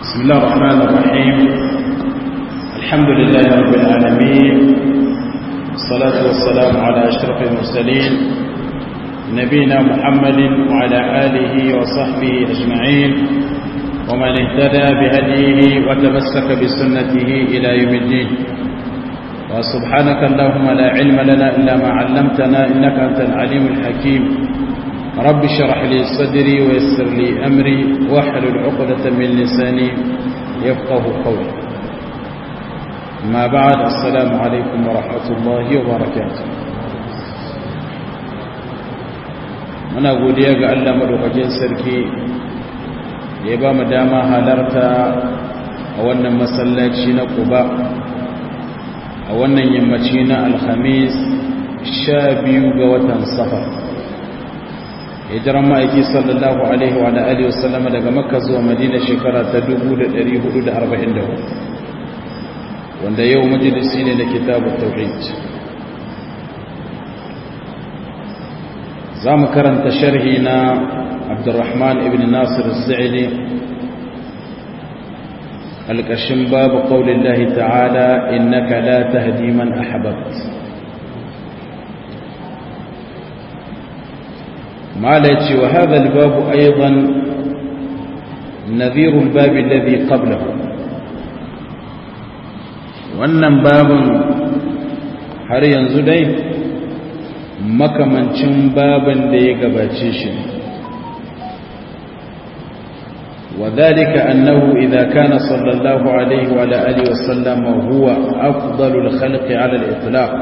بسم الله الرحمن الرحيم. الحمد لله رب العالمين، والصلاة والسلام على أشرف المرسلين نبينا محمد وعلى آله وصحبه أجمعين ومن اهتدى بهديه وتمسك بسنته إلى يوم الدين. وسبحانك اللهم لا علم لنا إلا ما علمتنا إنك أنت العليم الحكيم. رب اشرح لي صدري ويسر لي أمري واحلل عقدة من لساني يفقه قولي. ما بعد، السلام عليكم ورحمة الله وبركاته. muna godiya ga Allah madaukakin sarki da ya ba mu dama halarta a wannan masallaci na Quba a wannan yammaci na Alhamis 12 ga watan Safar. Hijiran ma'aiki sallallahu alaihi wa alihi wasallama daga Makka zuwa Madina shekara ta 1444, wanda yau majalisi ne na kitabut tauhid. za mu karanta sharhi na Abdurrahman ibn Nasir al-Sa'idi alƙashin babu ƙaunin lahi ta'ala innaka la tahdi man ahbabt. ما لا يتشي وهذا الباب أيضا نذير الباب الذي قبله. wannan babin har yanzu dai makamancin babin da ya gabace shi. وذلك أنه إذا كان صلى الله عليه وعلى آله وسلم هو أفضل الخلق على الإطلاق،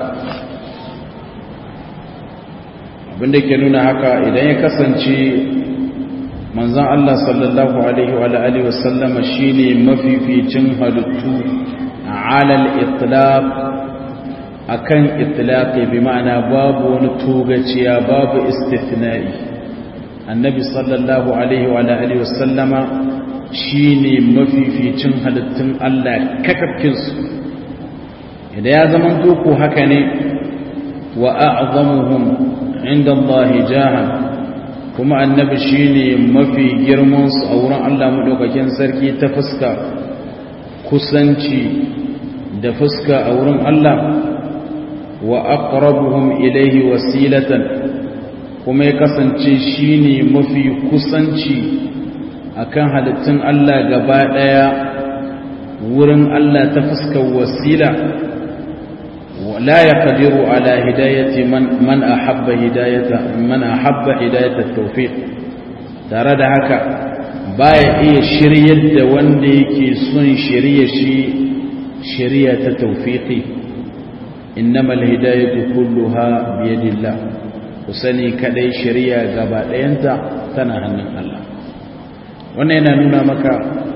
abinda ke nuna haka idan ya kasance manzon Allah sallallahu alaihi wa alihi wasallama shine mafificin halittu ala al-itlaq, akan itlaqi bi ma'ana babu wani togaciya, babu istithna'i. Annabi sallallahu alaihi wa alihi wasallama shine mafificin halittun Allah kakafkin su. idan ya zaman ko haka ne, wa a'zamuhum inda Allah jahan, kuma annabi shine mafi girman su a wurin Allah madaukakin sarki ta fuska kusanci da fuska a wurin Allah, wa aqrabuhum ilayhi wasilatan, kuma ya kasance shine mafi kusanci akan halittun Allah gaba daya wurin Allah ta fuskar wasila. ولا يقدر على هداية من أحب هداية التوفيق. tare da haka baya iya shiryar da wanda yake son shiriya ta tawfiqi. innamal hidayatu kulluha bi yadillah, kusani kadai shiriya gaba dayanta tana hannun Allah. wannan yana nuna maka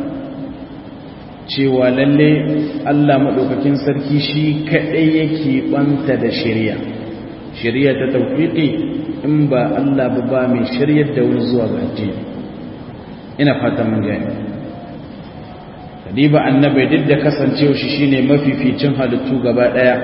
cewa lalle Allah maɗaukakin sarki shi kaɗai yake ɓanta da shari'a ta tawfiqi. in ba Allah ba mai shiryar da wani zuwa ga addini. ina fata mun gani. kadiba annabi duk da kasancewa shi shine mafificin halittu gaba ɗaya,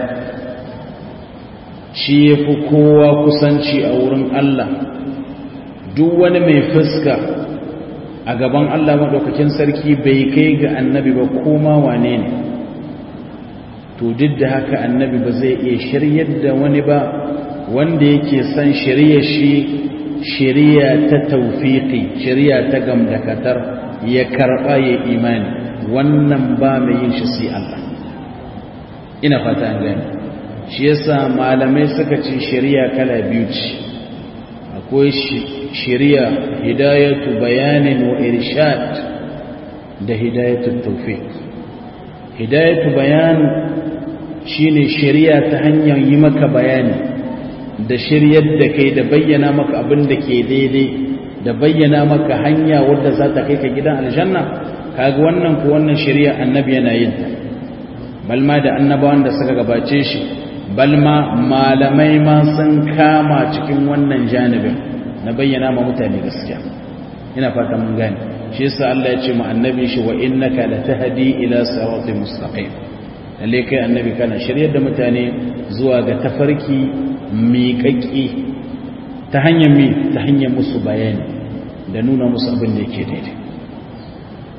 shi yafi kowa kusanci a wurin Allah. duk wani mai fuska a gaban Allah maɗaukakin sarki bai kai ga annabi ba, koma wane ne. to duk da haka annabi ba zai iya shiryar da wani ba wanda yake son shiriya ta tawfiqi, shiriya ta gamdakatar, ya karɓa ya imani. wannan ba mai yin shi sai Allah. ina fata an gani. shi yasa malamai suka ce shiriya kala biyu ce. akwai shiriya hidayatu bayanin wa irshad da hidayatu tawfiq. hidayatu bayan shine shiriya ta hanyar yi maka bayani da shiryar da kai, da bayyana maka abin da ke daidai, da bayyana maka hanya wadda za ta kai ka gidan aljanna. kaga wannan ko wannan shiriya annabi yana yin ta, balma da annabawan da suka gabace shi, balma malamai ma sun kama cikin wannan janibin na bayyana ma mutane gaskiya. ina fata mun gane. shi yasa Allah ya ce ma annabi shi, wa innaka latahdi ila siratin mustaqim. lalle kai annabi kana shiryar da mutane zuwa ga tafarki miƙaƙƙi ta hanyar musu bayani da nuna musu abin da yake daidai.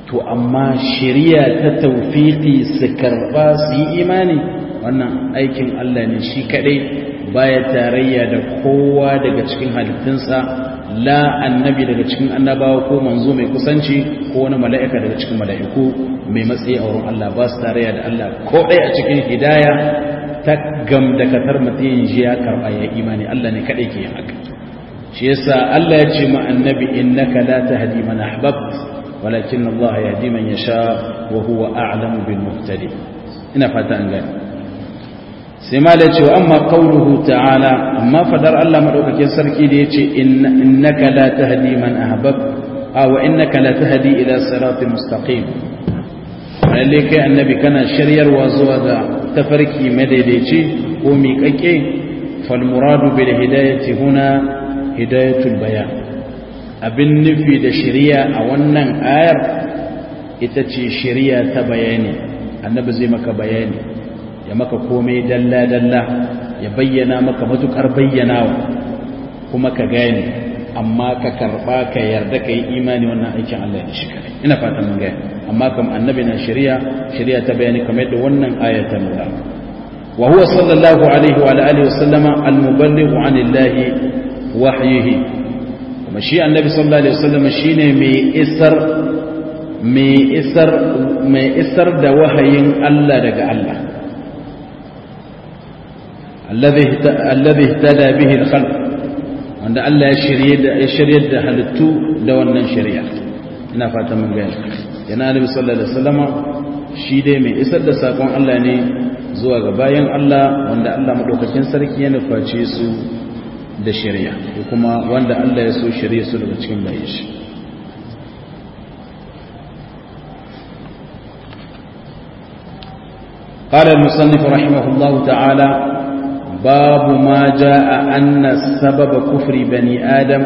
to amma shari'a ta tawfiqi su karba su yi imani wannan aikin Allah ne shi kadai, baya tarayya da kowa daga cikin halittunsa, la annabi daga cikin annabawa ko manzo mai kusanci ko wani mala'ika daga cikin mala'iku mai matsayi a wurin Allah, ba su tarayya da Allah ko ɗaya a cikin hidaya ta gamdakatar mutum ji ya karɓa ya imani. Allah ne kaɗai ke yin haka. shi yasa Allah ya ce ma annabi innaka la tahdi man ahbabt walakin Allah yahdi man yasha wa huwa a'lamu bil muhtadin. ina fata an gane. sai ma da ce amma qauluhu ta'ala, amma fadar Allah madaukakin sarki da yace innaka la tahdi man ahbabt wa innaka la tahdi ila siratin mustaqim, lalle kai annabi kana shiryarwa zuwa ga tafarki madaidaici ko miƙaƙe. fal muradu bil hidayati huna hidayatul bayan, abin nufi da shari'a a wannan ayar ita ce shari'a ta bayani. annabi zai maka bayani, ya maka komai dalla dalla, ya bayyana maka matukar bayyanawa kuma ka gane, amma ka karba ka yarda ka yi imani, wannan aikin Allah ne shi kadai. ina fatan mun gane. amma kam annabi na shari'a ta bayani kamar yadda wannan aya ta nuna. wa huwa sallallahu alaihi wa alihi wa sallama al-muballighu anillahi wahyihi, kuma shi annabi sallallahu alaihi wa sallama shine mai isar da wahayin Allah daga Allah, alladhi ihtada bihi al-khalq, wanda Allah ya shiryar da halittu da wannan shari'a. ina fata mun gane. yana annabi sallallahu alaihi wasallama shi dai mai isar da sakon Allah ne zuwa ga bayan Allah, wanda Allah madaukakin sarki ya nuface su da shari'a, ko kuma wanda Allah ya so shari'a su daga cikin bayin shi. قال المصنف رحمه الله تعالى باب ما جاء أن السبب كفر بني آدم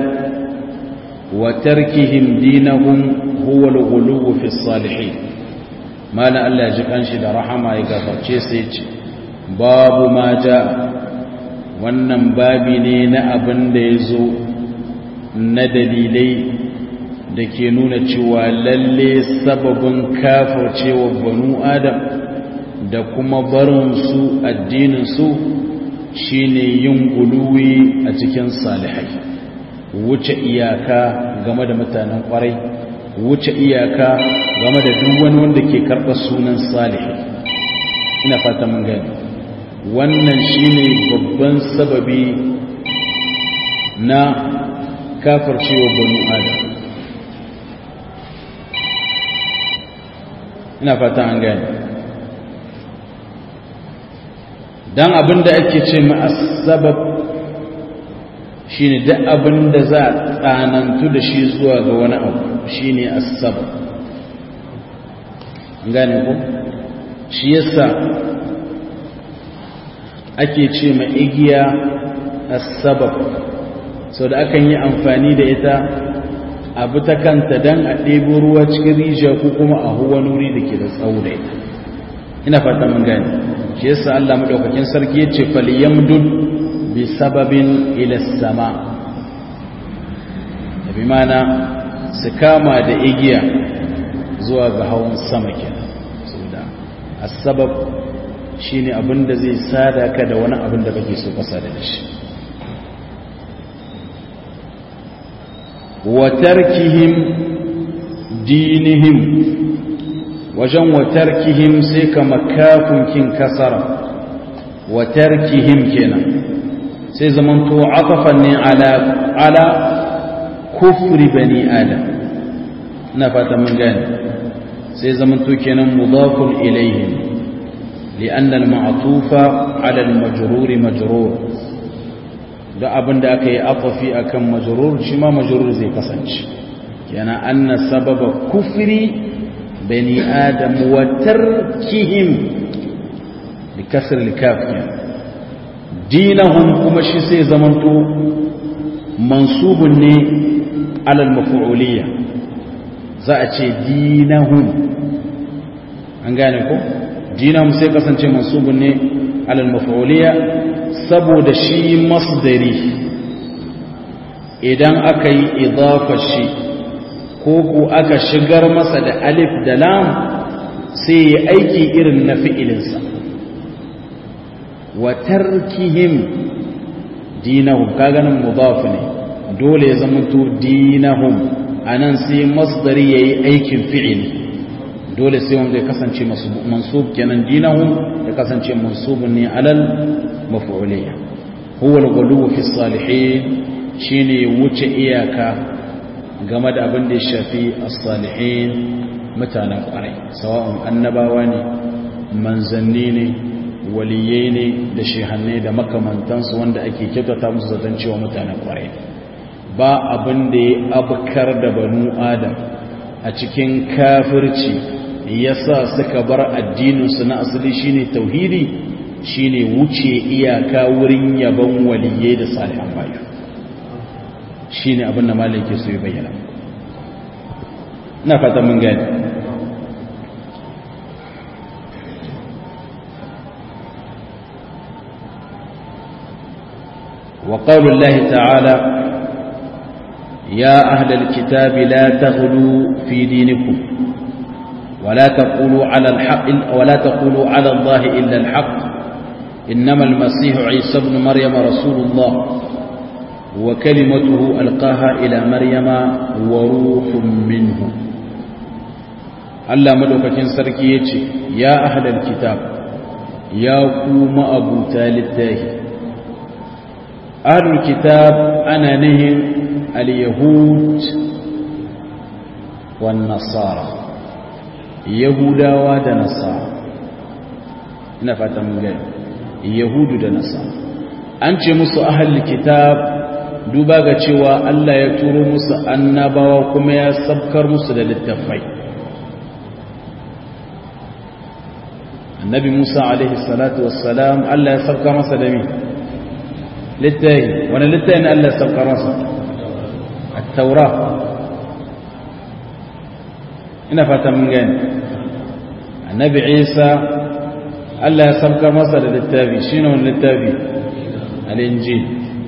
وتركهم دينهم هو الغلو في الصالحين. ما لا ألا يجب أنشد رحمه يقفر جيسيج باب ما جاء wannan babi ne na abin da ya zo na dalilai da ke nuna cewa lalle sababin kafircewa banu adam da kuma barinsu addininsu shine yin guluwi a cikin salihai, wuce iyaka game da mutanen kwarai, wuce iyaka game da duk wani wanda ke karɓar sunan salihai. ina fata mun gani. wannan shine babban sababi na kafircewa banu adam. ina fata an gani. dan abinda ake ce ma as-sabab shine duk abinda za a tsanantu da shi zuwa ga wani abu shine as-sabab. gane ko? shi yasa ake ce ma igiya as-sabab, sau da akan yi amfani da ita abu ta kanta dan a ɗebo ruwa cikin rijiya ko kuma a huwa nuri da ke da tsawo da ita. ina fata mun gane. shi yasa Allah madaukakin sarki yace falyamdud bi sababin ila sama, bi mana su kama da igiya zuwa ga hawan sama kenan. saboda as-sabab shine abinda zai sada ka da wani abin da kake so ka sada da shi. wa tarkihim dinihim, wajen watarkihim sai ka makafin kin kasara, watarkihim kenan sai zamanto atafan ne ala kufri bani adam. na fata mun gane. sai zamanto kenan mudafun ilaihim li'anna al-ma'tufa ala al-majrur majrur, da abinda aka yi afafi akan majrur shi ma majrur zai kasance. kenan anna sababa kufri بني آدم وتركهم بكسر الكاف دينهم كما شيء زمنتو منصوب على المفعولية زأتي دينهم أنقانكم دينهم سيقصن منصوب على المفعولية سبو دشي مصدري إذن أكي إضافة شيء ko ku aka shigar masa da alif da lam sai ya aiki irin na fi'ilinsa wa tarkihim dinahum kaga nan mudaf ne dole ya zama to dinahum anan sai masdari yayi aikin fi'ili dole sai wanda ya kasance mansub kenan dinahum ya kasance mansubun ne alal maf'uliyya huwa al-ghuluw fi as-salihin shine wuce iyaka game da abin da ya shafi as-salihin mutanen kwarai sawa'un annabawa ne manzanni ne waliyai ne da shehannai da makamantansu wanda ake kyautata musu zaton cewa mutanen kwarai ba abin da ya abkar da banu adam a cikin kafirci yasa suka bar addininsu na asali shine tauhidi shine wuce iyaka wurin yabon waliyai da salihan bayu shine abin da malai ke so ya bayyana ina fata mun gani وقول الله تعالى يا أهل الكتاب لا تغلوا في دينكم ولا تقولوا على الله إلا الحق إنما المسيح عيسى ابن مريم رسول الله وكلمته ألقاها إلى مريم وروح منه Allah madaukakin sarki yace ya ahlal kitab ya kuma abu talittahi ahlul kitab ana nihin al-yahud wan nasara yahudawa da nasara ina fatan mun gani yahudu da nasara an ce musu ahlul kitab duba ga cewa Allah ya turo musu annabawa kuma ya sabkar musu da littafai annabi Musa alaihi salatu wassalam Allah ya sabka masa da mi littafi wani littafi ne Allah ya sabka masa at-taura ina fata mun gani annabi Isa Allah ya sabka masa da littafi shine wani littafi al-injil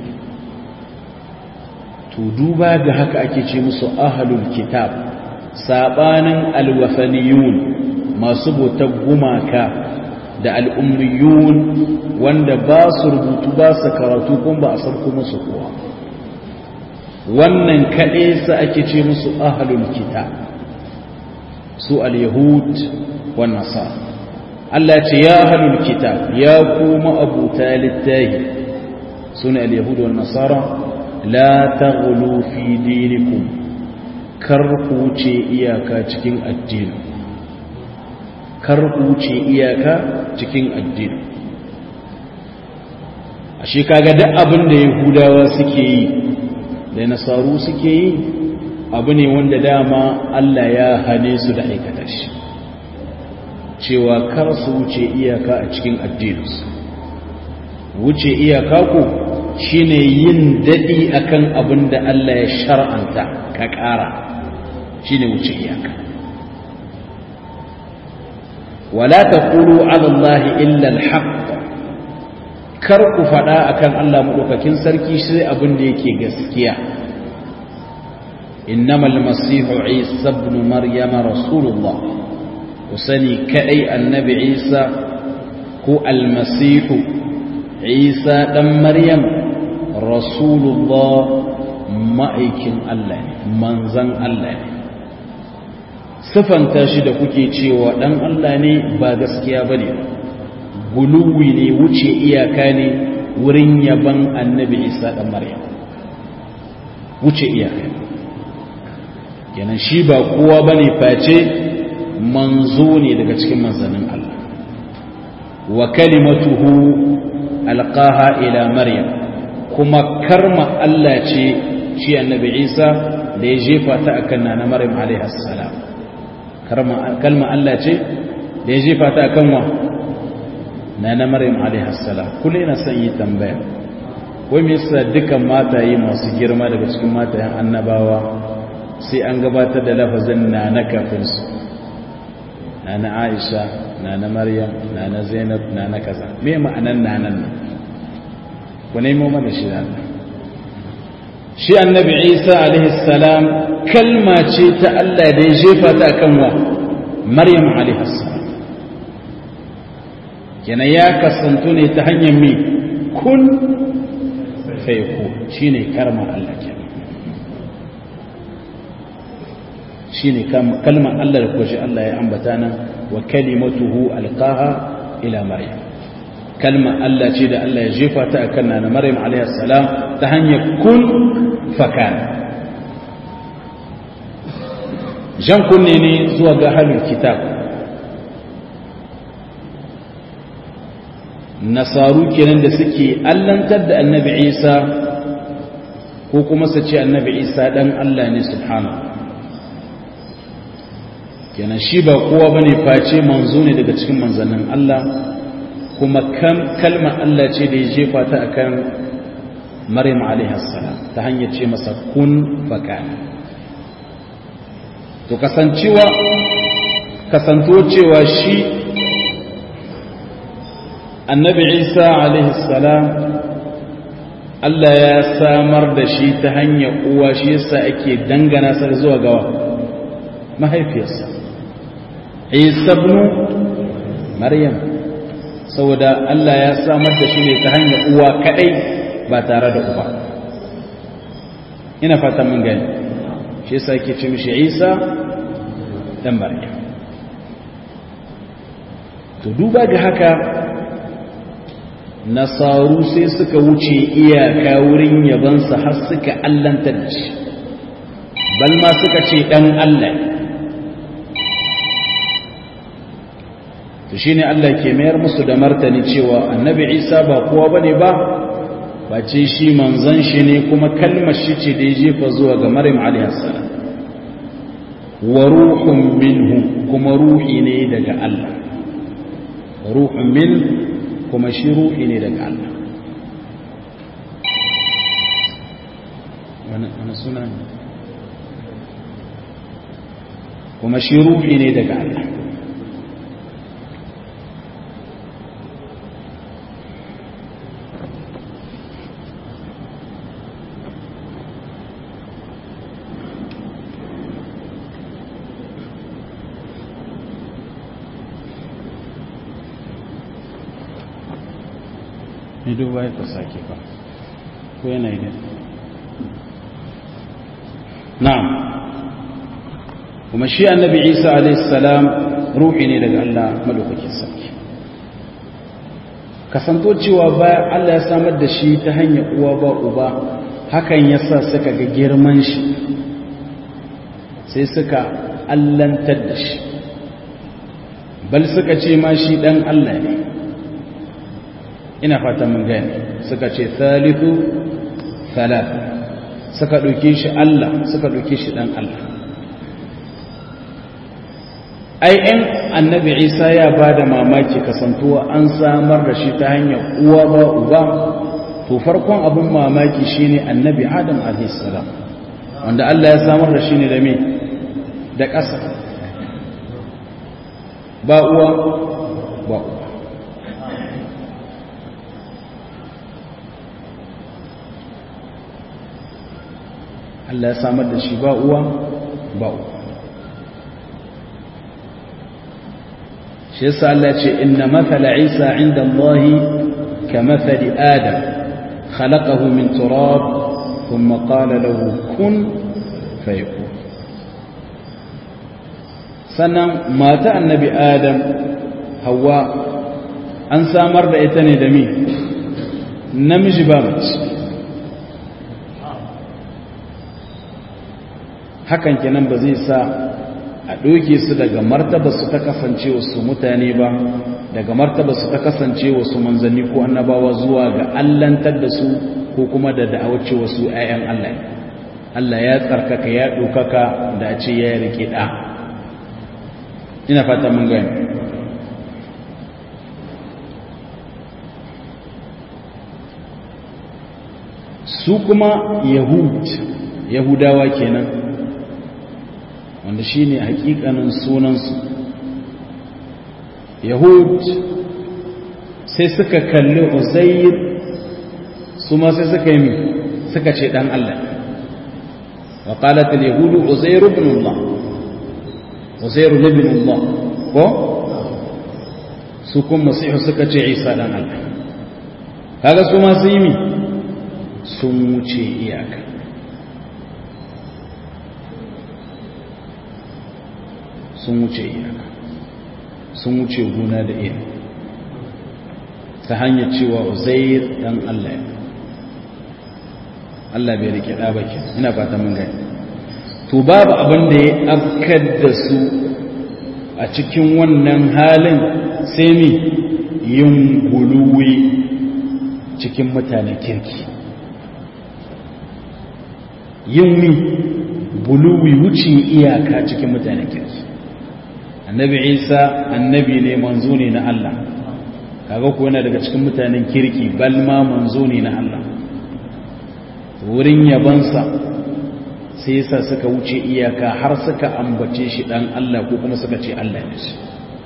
to duba ga haka ake ce musu ahlul kitab sabanin al-wafaniyun masu bautar gumaka da al'ummiyun wanda ba su rubutu ba su karatu kuma ba a sarko musu kowa wannan kaɗai sa ake ce musu ahlul kitab su al-yahud wan nasara Allah ce ya ahlul kitab ya kuma abuta littahi sune al-yahud wan nasara la taghlu fi dinikum kar ku wuce iyaka cikin addini kar ku wuce iyaka cikin addini ashe kaga duk abin da yahudawa suke yi da nasaru suke yi abu ne wanda dama Allah ya hane su da aikata shi cewa kar su wuce iyaka a cikin addininsu wuce iyaka ko shine yin dadi akan abin da Allah ya shar'anta ka ƙara shine wuce iyaka wala taqulu ala Allah illa al-haqq kar ku fada akan Allah madaukakin sarki sai abin da yake gaskiya innamal masihu Isa ibn Maryam rasulullah usani kai annabi Isa ko al-masihu Isa dan Maryam rasulullah ma'aikin Allah ne manzan Allah ne sifanta shi da kuke cewa dan Allah ne ba gaskiya bane guluwi ne wuce iyaka ne wurin yaban annabi Isa dan Maryam wuce iyaka kenan shi ba kowa bane face manzo ne daga cikin manzannin Allah wa kalimatuhu alqaha ila Maryam kuma karma Allah ce shi annabi Isa da ya jefa ta akan nana Maryam alaiha salam kalma Allah ce da ya jefa ta akan wa nana Maryam alaiha salam kullu ina son yi tambaya wai me yasa dukan mataye masu girma daga cikin matayen annabawa sai an gabatar da lafazin nana kafin su nana Aisha nana Maryam nana Zainab nana kaza me ma'anan nanan nan ku nemo mana shi da shi annabi Isa alaihi salam kalma ce ta Allah da ya jefa ta akan wa Maryam alaihi salam kenan ya kasantu ne ta hanyar mi kun fayakun shine karma Allah kenan shine kalmar Allah da kushi Allah ya ambata nan wa kalimatuhu alqaha ila Maryam kalmar Allah ce da Allah ya jefa ta akan nana Maryam alaihi salam ta hanyar kun fakan jan kunne ne zuwa ga halin kitab nasaru kenan da suke allantar da annabi Isa ko kuma su ce annabi Isa dan Allah ne subhanahu kenan shi ba kowa bane face manzo ne daga cikin manzannin Allah kuma kalmar Allah ce da ya jefa ta akan Maryam alaiha salam ta hanyar ce masa kun fakana to kasanto cewa shi annabi Isa alaihi salam Allah ya samar da shi ta hanyar uwa shi yasa ake dangana sa zuwa ga mahaifiyarsa Isa ibn Maryam saboda Allah ya samar da shi ne ta hanyar uwa kadai ba tare da uba ina fata mun gani shi yasa yake ce mishi Isa dan Maryam to duba ga haka nasaru sai suka wuce iyaka wurin yabansa har suka allanta da shi balma suka ce dan Allah to shine Allah ke mayar musu da martani cewa annabi Isa ba kowa bane ba bace shi manzon shi ne kuma kalmar shi ce da ya jefa zuwa ga Maryam alaiha salam wa ruhun minhu kuma ruhi ne daga Allah ruhun min kuma shi ruhi ne daga Allah wani suna ne kuma shi ruhi ne daga Allah ni duba ya sake ba ko yana yi na'am kuma shi annabi Isa alayhi salam ruhi ne daga Allah madaukakin sarki kasanto cewa bayan Allah ya samar da shi ta hanyar uwa ba uba hakan yasa suka ga girman shi sai suka allantar da shi bal suka ce ma shi dan Allah ne ina fatan mun gane suka ce thalithu thalath suka dauke shi Allah suka dauke shi dan Allah ai in annabi Isa ya bada mamaki kasantuwa an samar da shi ta hanyar uwa ba uba to farkon abin mamaki shine annabi Adam alaihi salam wanda Allah ya samar da shi ne da me da ƙasa ba uwa ba uba Allah ya samar da shi ba uwa ba uwa shi yasa Allah ce inna mathala Isa inda Allah ka mathali Adam khalaqahu min turab thumma qala lahu kun fayakun sannan mata annabi Adam Hawwa an samar da ita ne da me namiji ba mace hakan kenan ba zai sa a ɗoke su daga martaba su ta kasance wasu mutane ba daga martaba su ta kasance wasu manzanni ko annabawa zuwa ga allantar da su ko kuma da da'awace wasu 'ya'yan Allah Allah ya tsarkaka ya ɗaukaka da a ce ya rike ɗa ina fata mun gani su kuma yahudawa kenan wanda shi ne hakikanin sunansu yahud sai suka kalli Uzair su ma sai suka yi suka ce dan Allah wa qalat al-yahud Uzair ibn Allah Uzair ibn Allah ko su kuma masihu suka ce Isa dan Allah kaga su ma su yi sun wuce iyaka sun wuce iyaka sun wuce gona da iya ta hanyar cewa Uzair dan Allah ne Allah bai rike da baki ina fata mun gani to babu abin da ya afkar da su a cikin wannan halin sai mi yin guluwi cikin mutanen kirki yin mi guluwi wuce iyaka cikin mutanen kirki annabi Isa annabi ne manzo ne na Allah kaga ko yana daga cikin mutanen kirki balma manzo ne na Allah wurin yabansa sai yasa suka wuce iyaka har suka ambace shi dan Allah ko kuma suka ce Allah ne shi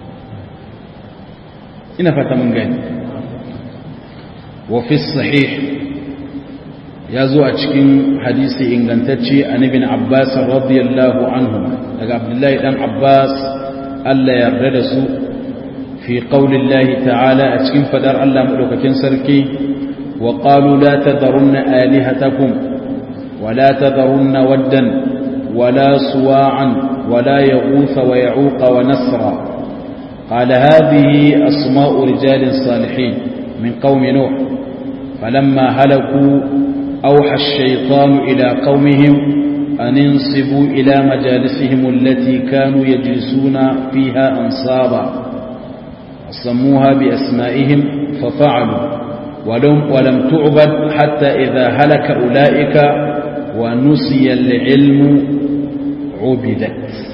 ina fata mun gani wa fi sahih ya zo a cikin hadisi ingantacce an ibn Abbas radiyallahu anhu daga Abdullahi dan Abbas Allah ya yarda da su fi qaulillahi ta'ala a cikin fadar Allah madaukakin sarki wa qalu la tadharunna alihatakum wa la tadharunna waddan wa la suwa'an wa la yaghutha wa ya'uqa wa nasra qala hadhihi asma'u rijalin salihin min qaumi nuh falamma halaku awha ash-shaytanu ila qaumihim أن انصبوا إلى مجالسهم التي كانوا يجلسون فيها أنصابا سموها بأسمائهم ففعلوا ولم تعبد حتى إذا هلك أولئك ونسي العلم عبدت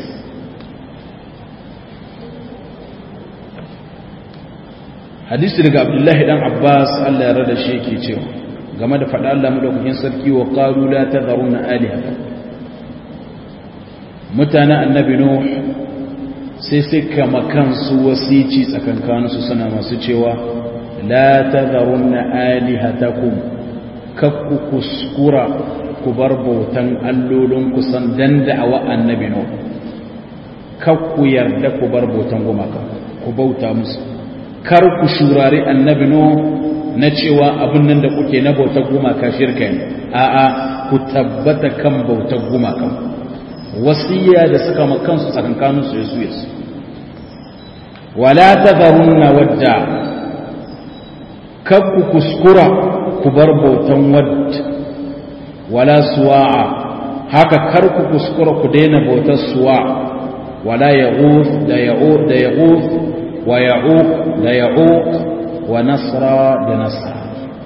حديث لك عبد الله بن عباس الله يرد الشيكي تيو كما دفع الله مدوكين سركي وقالوا لا تذرون آلهة mutanen annabi Nuh sai suka makansu wasici tsakankaninsu suna masu cewa la tadharunna alihatakum kakku kuskura ku bar bautan allolin ku san dan da'awa annabi Nuh kakku yarda ku bar bautan gumaka ku bauta musu kar ku shurari annabi Nuh na cewa abin nan da kuke na bautar gumaka shirka ne a'a ku tabbata kan bautar gumaka wasiya da suka makansu tsakankaninsu yasu yasu wala tadharunna wadda kakku kuskura ku bar bautan wadd wala suwa'a haka karku kuskura ku daina bautar suwa wala yaghuth da ya'uq da yaghuth wa ya'uq da ya'uq wa nasra da nasra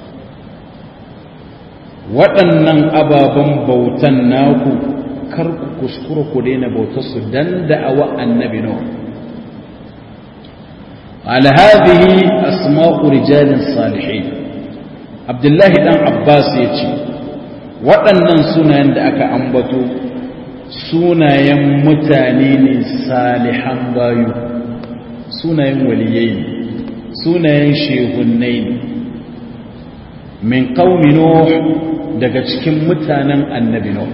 waɗannan ababen bautan naku kar ku kuskura ku daina bautar su dan da'awa annabi Nuh ala hadhihi asma'u rijalin salihin Abdullahi dan Abbas yace waɗannan sunayen da aka ambato sunayen mutane ne salihan bayu sunayen waliyai ne sunayen shehunnai ne min qaumi Nuh daga cikin mutanen annabi Nuh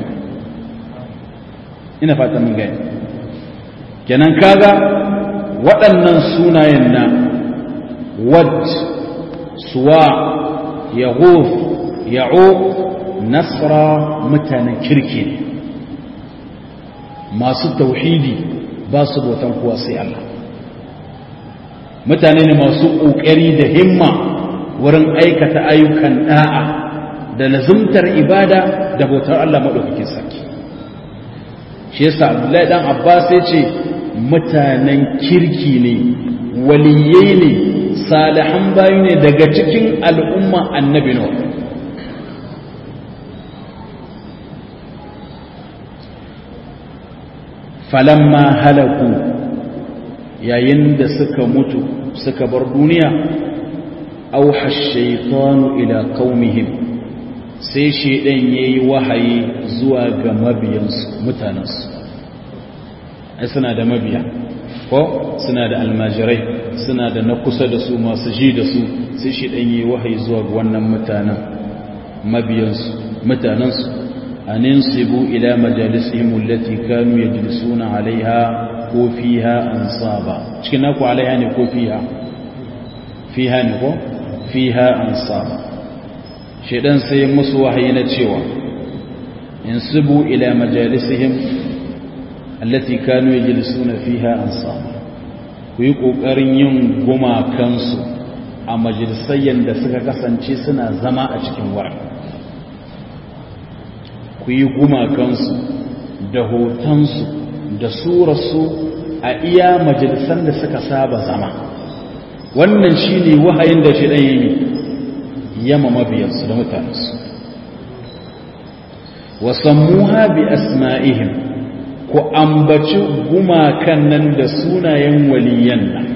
ina fata mun gani kenan kaga waɗannan sunayen na wad suwa yaghuth ya'uq nasra mutanen kirki masu tauhidi ba su bautan kowa sai Allah mutane ne masu ƙoƙari da himma wurin aikata ayyukan da'a da lazumtar ibada da bautar Allah madaukakin sarki shi yasa Abdullahi dan Abbas ya ce mutanen kirki ne waliyai ne salihan bayu ne daga cikin al'umma annabi Nuh falamma halaku yayin da suka mutu suka bar duniya auha ash-shaytanu ila qaumihim sai shedan yayi wahayi zuwa ga mabiyansu mutanansu ai suna da mabiya ko suna da almajirai suna da na kusa da su masu ji da su sai shedan yayi wahayi zuwa ga wannan mutanen mabiyansu mutanansu an insibu ila majalisihim allati kanu yajlisuna alaiha ko fiha ansaba cikin naku alaiha ne ko fiha fiha ne ko fiha ansaba shedan sai musu wahayi na cewa insibu ila majalisihim allati kanu yajlisuna fiha ansaba ku yi kokarin yin gumakansu a majalisayyan da suka kasance suna zama a cikin wurin ku yi gumakansu da hotonsu da surarsu a iya majalisan da suka saba zama wannan shi ne wahayin da shi ɗaya yi yamma mabiyarsu da mutanensu wasammuha bi asma'ihim ku ambaci gumakan nan da sunayen waliyan nan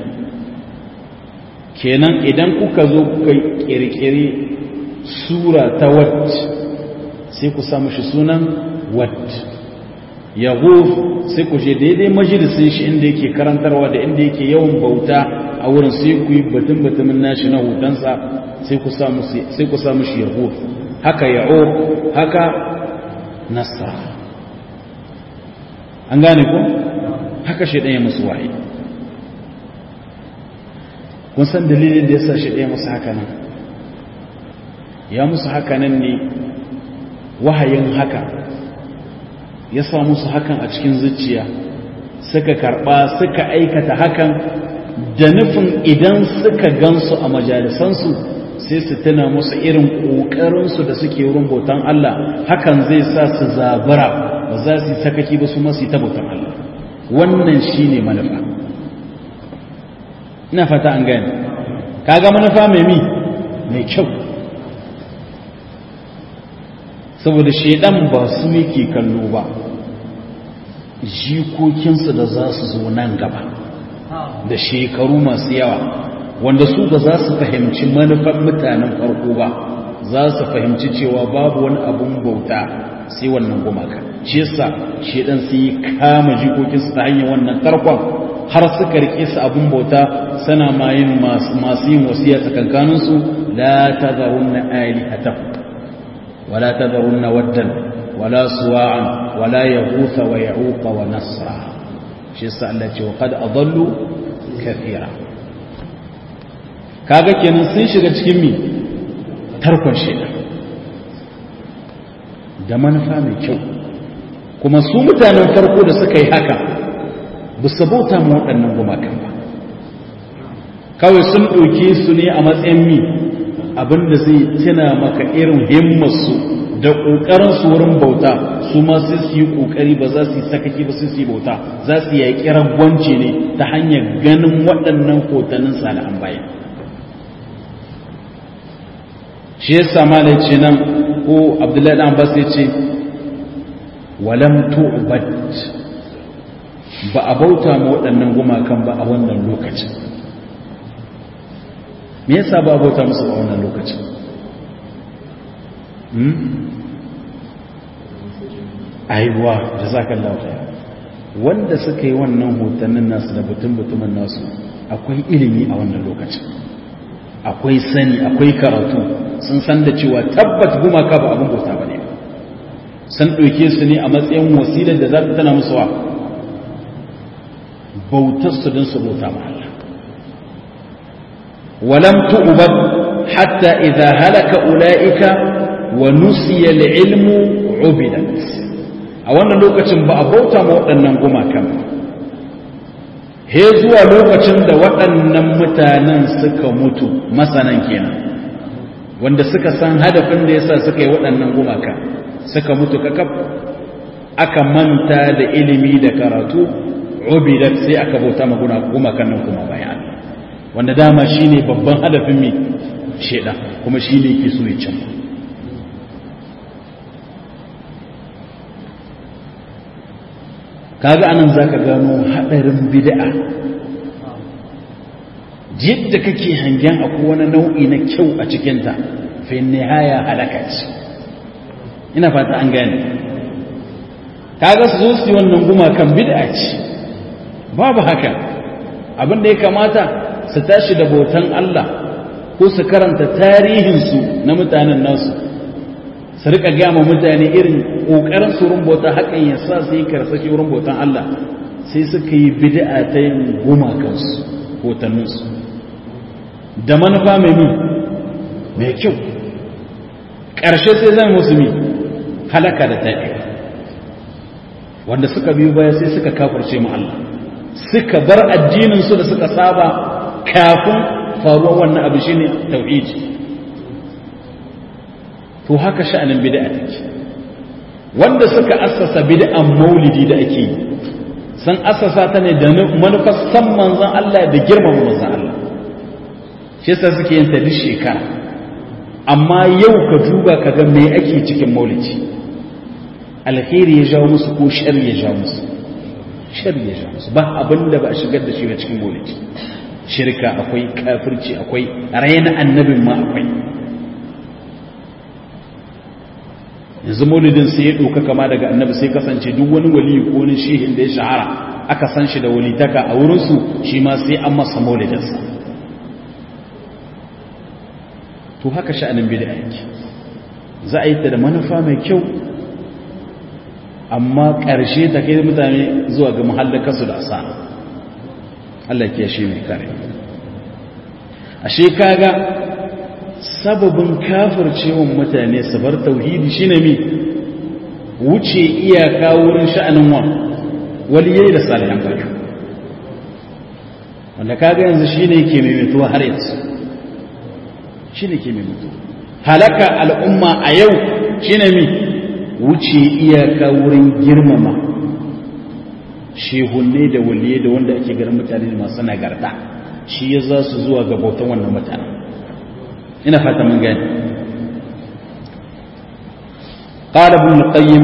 kenan idan kuka zo kuka kirkiri sura ta wacce sai ku samu shi sunan wat ya sai ku je daidai majalisun shi inda yake karantarwa da inda yake yawan bauta a wurin sai ku yi batun nashi na hutansa sai ku samu shi ya haka ya'o haka nasa an gane ku haka shi ɗaya musu wahayi kun san dalilin da ya sa shi ɗaya musu haka nan ya musu haka nan ne wahayin haka ya sa musu hakan a cikin zuciya suka karɓa suka aikata hakan da nufin idan suka gansu a majalisansu sai su tuna musu irin ƙoƙarinsu da suke wurin bautan Allah hakan zai sa su zabura ba za su yi sakaki ba su masu yi ta bautan Allah wannan shi ne manufa ina fata an gani kaga manufa mai kyau saboda shaidan ba su yake kallo ba jikokinsu da za su zo nan gaba da shekaru masu yawa wanda su ba za su fahimci manufar mutanen farko ba za su fahimci cewa babu wani abun bauta sai wannan gumaka shi yasa shaidan sai kama jikokinsu ta hanyar wannan tarkon har suka rike su abun bauta sana mayin masu yin wasiya tsakankaninsu la tazarunna alihatakum ولا تذرن ودا ولا سواعا ولا يغوث ويعوق ونسرا شيء التي وقد أضلوا كثيرا kaga kenan sun shiga cikin mi tarkon shida da manufa mai kyau kuma su mutanen farko da suka yi haka ba su bauta mu waɗannan gumakan ba kawai sun ɗauke su ne a matsayin mi abinda zai tuna maka irin himmarsu da ƙoƙarinsu wurin bauta su ma sai su yi ƙoƙari ba za su yi sakaki ba su yi bauta za su yi ragwanci ne ta hanyar ganin waɗannan hotannin sala'an bayan shi ya sama da ce nan ko abdullahi ɗan abbas ya ce walam tu'bad ba a bauta ma waɗannan gumakan ba a wannan lokacin me yasa ba bauta musu a wannan lokacin aiwa jazakallahu khair wanda suka yi wannan hotannin nasu da butumin nasu akwai ilimi a wannan lokacin akwai sani akwai karatu sun san da cewa tabbat gumaka ba abin bauta bane sun ɗauke su ne a matsayin wasilar da za ta tana musu wa bautar su don su bauta ma Allah ولم تؤبد حتى إذا هلك أولئك ونسي العلم عبدت أولا لوكة بأبوتا موطنا نقوما كم هزوا لوكة دوطنا متانا سكا متو مثلا كينا wanda suka san hadafin da yasa suka yi waɗannan gumaka suka mutu kakaf aka manta da ilimi da karatu ubidat sai aka bauta maguna gumakan nan kuma bayan wanda dama shine babban hadafin mai sheda kuma shine ke so ya can kaga anan zaka gano hadarin bid'a yadda kake hangen akwai wani nau'i na kyau a cikin ta fa nihaya halaka ce ina fata an gane kaga su zo su yi wannan gumakan bid'a ce babu haka abin da ya kamata su tashi da bautan Allah ko su karanta tarihinsu na mutanen nasu su rika gama mutane irin kokarin su rumbota hakan ya sa su yi karsashi rumbotan Allah sai suka yi bid'a ta yin gumakansu hotanninsu da manufa mai kyau ƙarshe sai zan musulmi halaka da taɗi wanda suka biyu baya sai suka kafirce mu Allah suka bar addininsu da suka saba kafin faruwar wannan abu shine tauhidi to haka sha'anin bid'a take wanda suka assasa bid'an maulidi da ake yi san assasa ta ne da manufar san manzon Allah da girmama manzon Allah shi yasa suke yin ta duk shekara amma yau ka duba kaga me ake cikin maulidi alkhairi ya jawo musu ko sharri ya jawo musu sharri ya jawo musu ba abinda ba a shigar da shi ba cikin maulidi shirka akwai kafirci akwai raina annabin ma akwai yanzu maulidin sai ya ɗauka kama daga annabi sai kasance duk wani wali ko wani shehin da ya shahara aka san shi da walitaka a wurinsu shi ma sai an masa maulidinsa to haka sha'anin bid'a yake za a yi ta da manufa mai kyau amma ƙarshe ta kai mutane zuwa ga muhallakarsu da asara Allah ke shi mai kare ashe kaga sababin kafircewan mutane su bar tauhidi shine mi wuce iyaka wurin sha'anin waliyai da salihan bayu wanda kaga yanzu shine yake mai mutuwa har yanzu shine ke mai mutuwa halaka al'umma a yau shine mi wuce iyaka wurin girmama shehunne da waliyai da wanda ake garin mutane masu nagarta shi ya za su zuwa ga bautan wannan mutane ina fata mun gani قال ابن القيم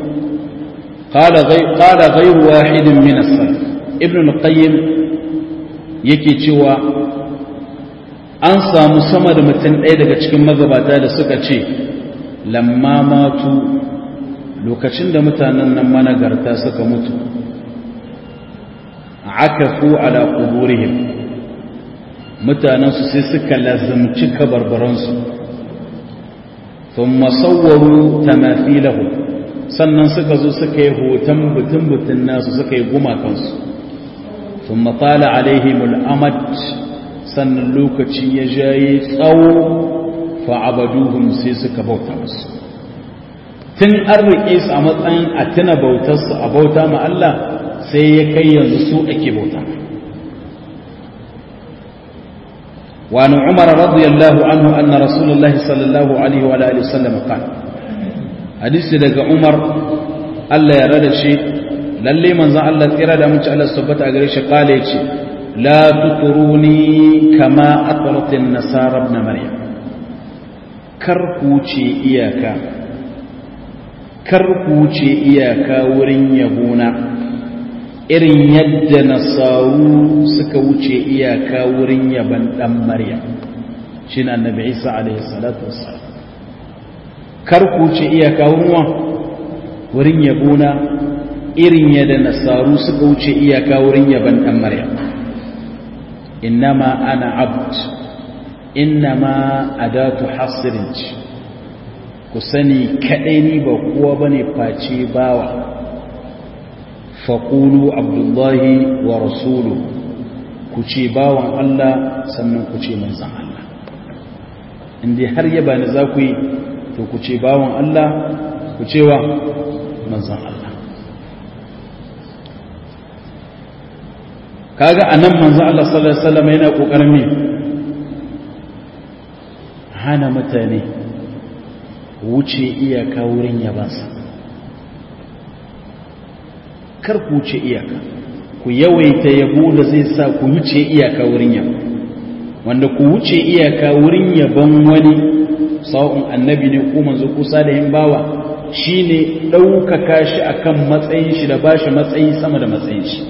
قال غير واحد من السلف ابن القيم yake cewa an samu sama da mutum ɗaya daga cikin magabata da suka ce lamma matu lokacin da mutanen nan managarta suka mutu akafu ala quburihim mutanensu sai suka lazumci kabarbaransu thumma sawwaru tamathilahu sannan suka zo suka yi hoton butun nasu suka yi gumakansu thumma tala alaihim al'amad sannan lokaci ya jaye tsawo fa'abaduhum sai suka bauta musu tun an riƙe su a matsayin a tuna bautarsu a bauta ma Allah sai ya kai yanzu su ake bauta وعن عمر رضي الله عنه أن رسول الله صلى الله عليه وآله وسلم قال حديث لك عمر ألا يرد شيء للي من ذا الله إرادة من شاء الله سبت أقريش قال لا تطروني كما أطرت النصارى ابن مريم كركوشي إياكا ورين يبونا irin yadda nasaru suka wuce iyaka wurin yaban dan maryam shine annabi Isa alaihi salatu wassalam kar ku wuce iyaka wurin yabona irin yadda nasaru suka wuce iyaka wurin yaban dan maryam innama ana abd innama adatu hasrin ku sani kadai ni ba kowa bane face bawa faƙulu abdullahi wa rasulu ku ce bawan Allah sannan ku ce manzan Allah inda har yaba ni za ku yi to ku ce bawan Allah ku ce wa manzan Allah kaga anan manzan Allah sallallahu alaihi wasallam yana kokarin me hana mutane wuce iyaka wurin yabansa kar ku wuce iyaka ku yawaita yabo da zai sa ku wuce iyaka wurin yabo wanda ku wuce iyaka wurin yabon wani sa'un annabi ne ko manzo ko salihin bawa shine daukaka shi akan matsayin shi da bashi matsayi sama da matsayin shi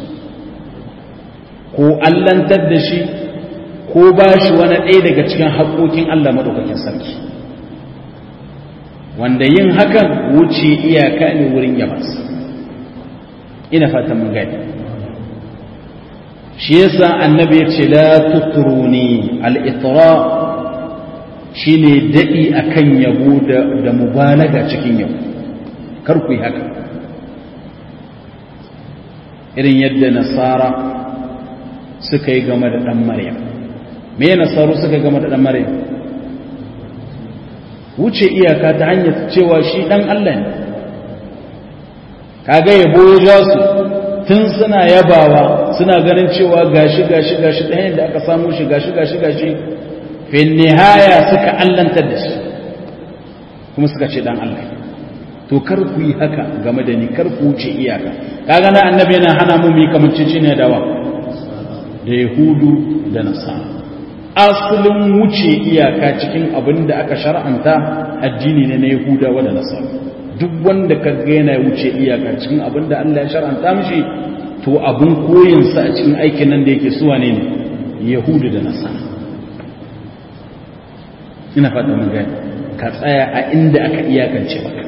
ko allantar da shi ko bashi wani ɗaya daga cikin haƙoƙin Allah madaukakin sarki wanda yin hakan wuce iyaka ne wurin yabansa ina fatan mun gani shi yasa annabi ya ce la tutruni al-itra shine dadi akan yabo da mubalaga cikin yabo kar ku yi haka irin yadda nasara suka yi game da dan maryam me nasaru suka game da dan maryam wuce iyaka ta hanyar cewa shi dan Allah ne kaga yabo ya su tun suna yabawa suna ganin cewa gashi ta hanyar da aka samu shi gashi fi nihaya suka allantar da shi kuma suka ce dan Allah to kar ku yi haka game da ni kar ku wuce iyaka kaga na annabi yana hana mu yi kamancin ne da yahudu da nasara asalin wuce iyaka cikin abin da aka shar'anta addini ne na yahudawa da nasara duk wanda ka ga yana wuce iyaka cikin abin da Allah ya shar'anta mishi to abin koyinsa a cikin aikin nan da yake suwa ne yahudu da nasara ina fata mun gani ka tsaya a inda aka iyakance maka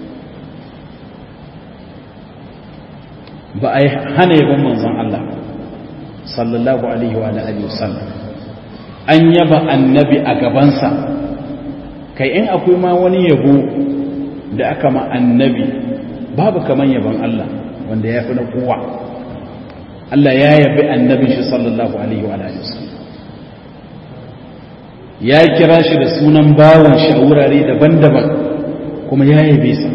ba a hana yabon manzon Allah sallallahu alaihi wa alihi wasallam an yaba annabi a gabansa kai in akwai ma wani yabo da aka ma annabi babu kaman yabon Allah wanda ya fi na kowa Allah ya yabi annabin shi sallallahu alaihi wa alihi wasallam ya kira shi da sunan bawon shi a wurare daban-daban kuma ya yabe sa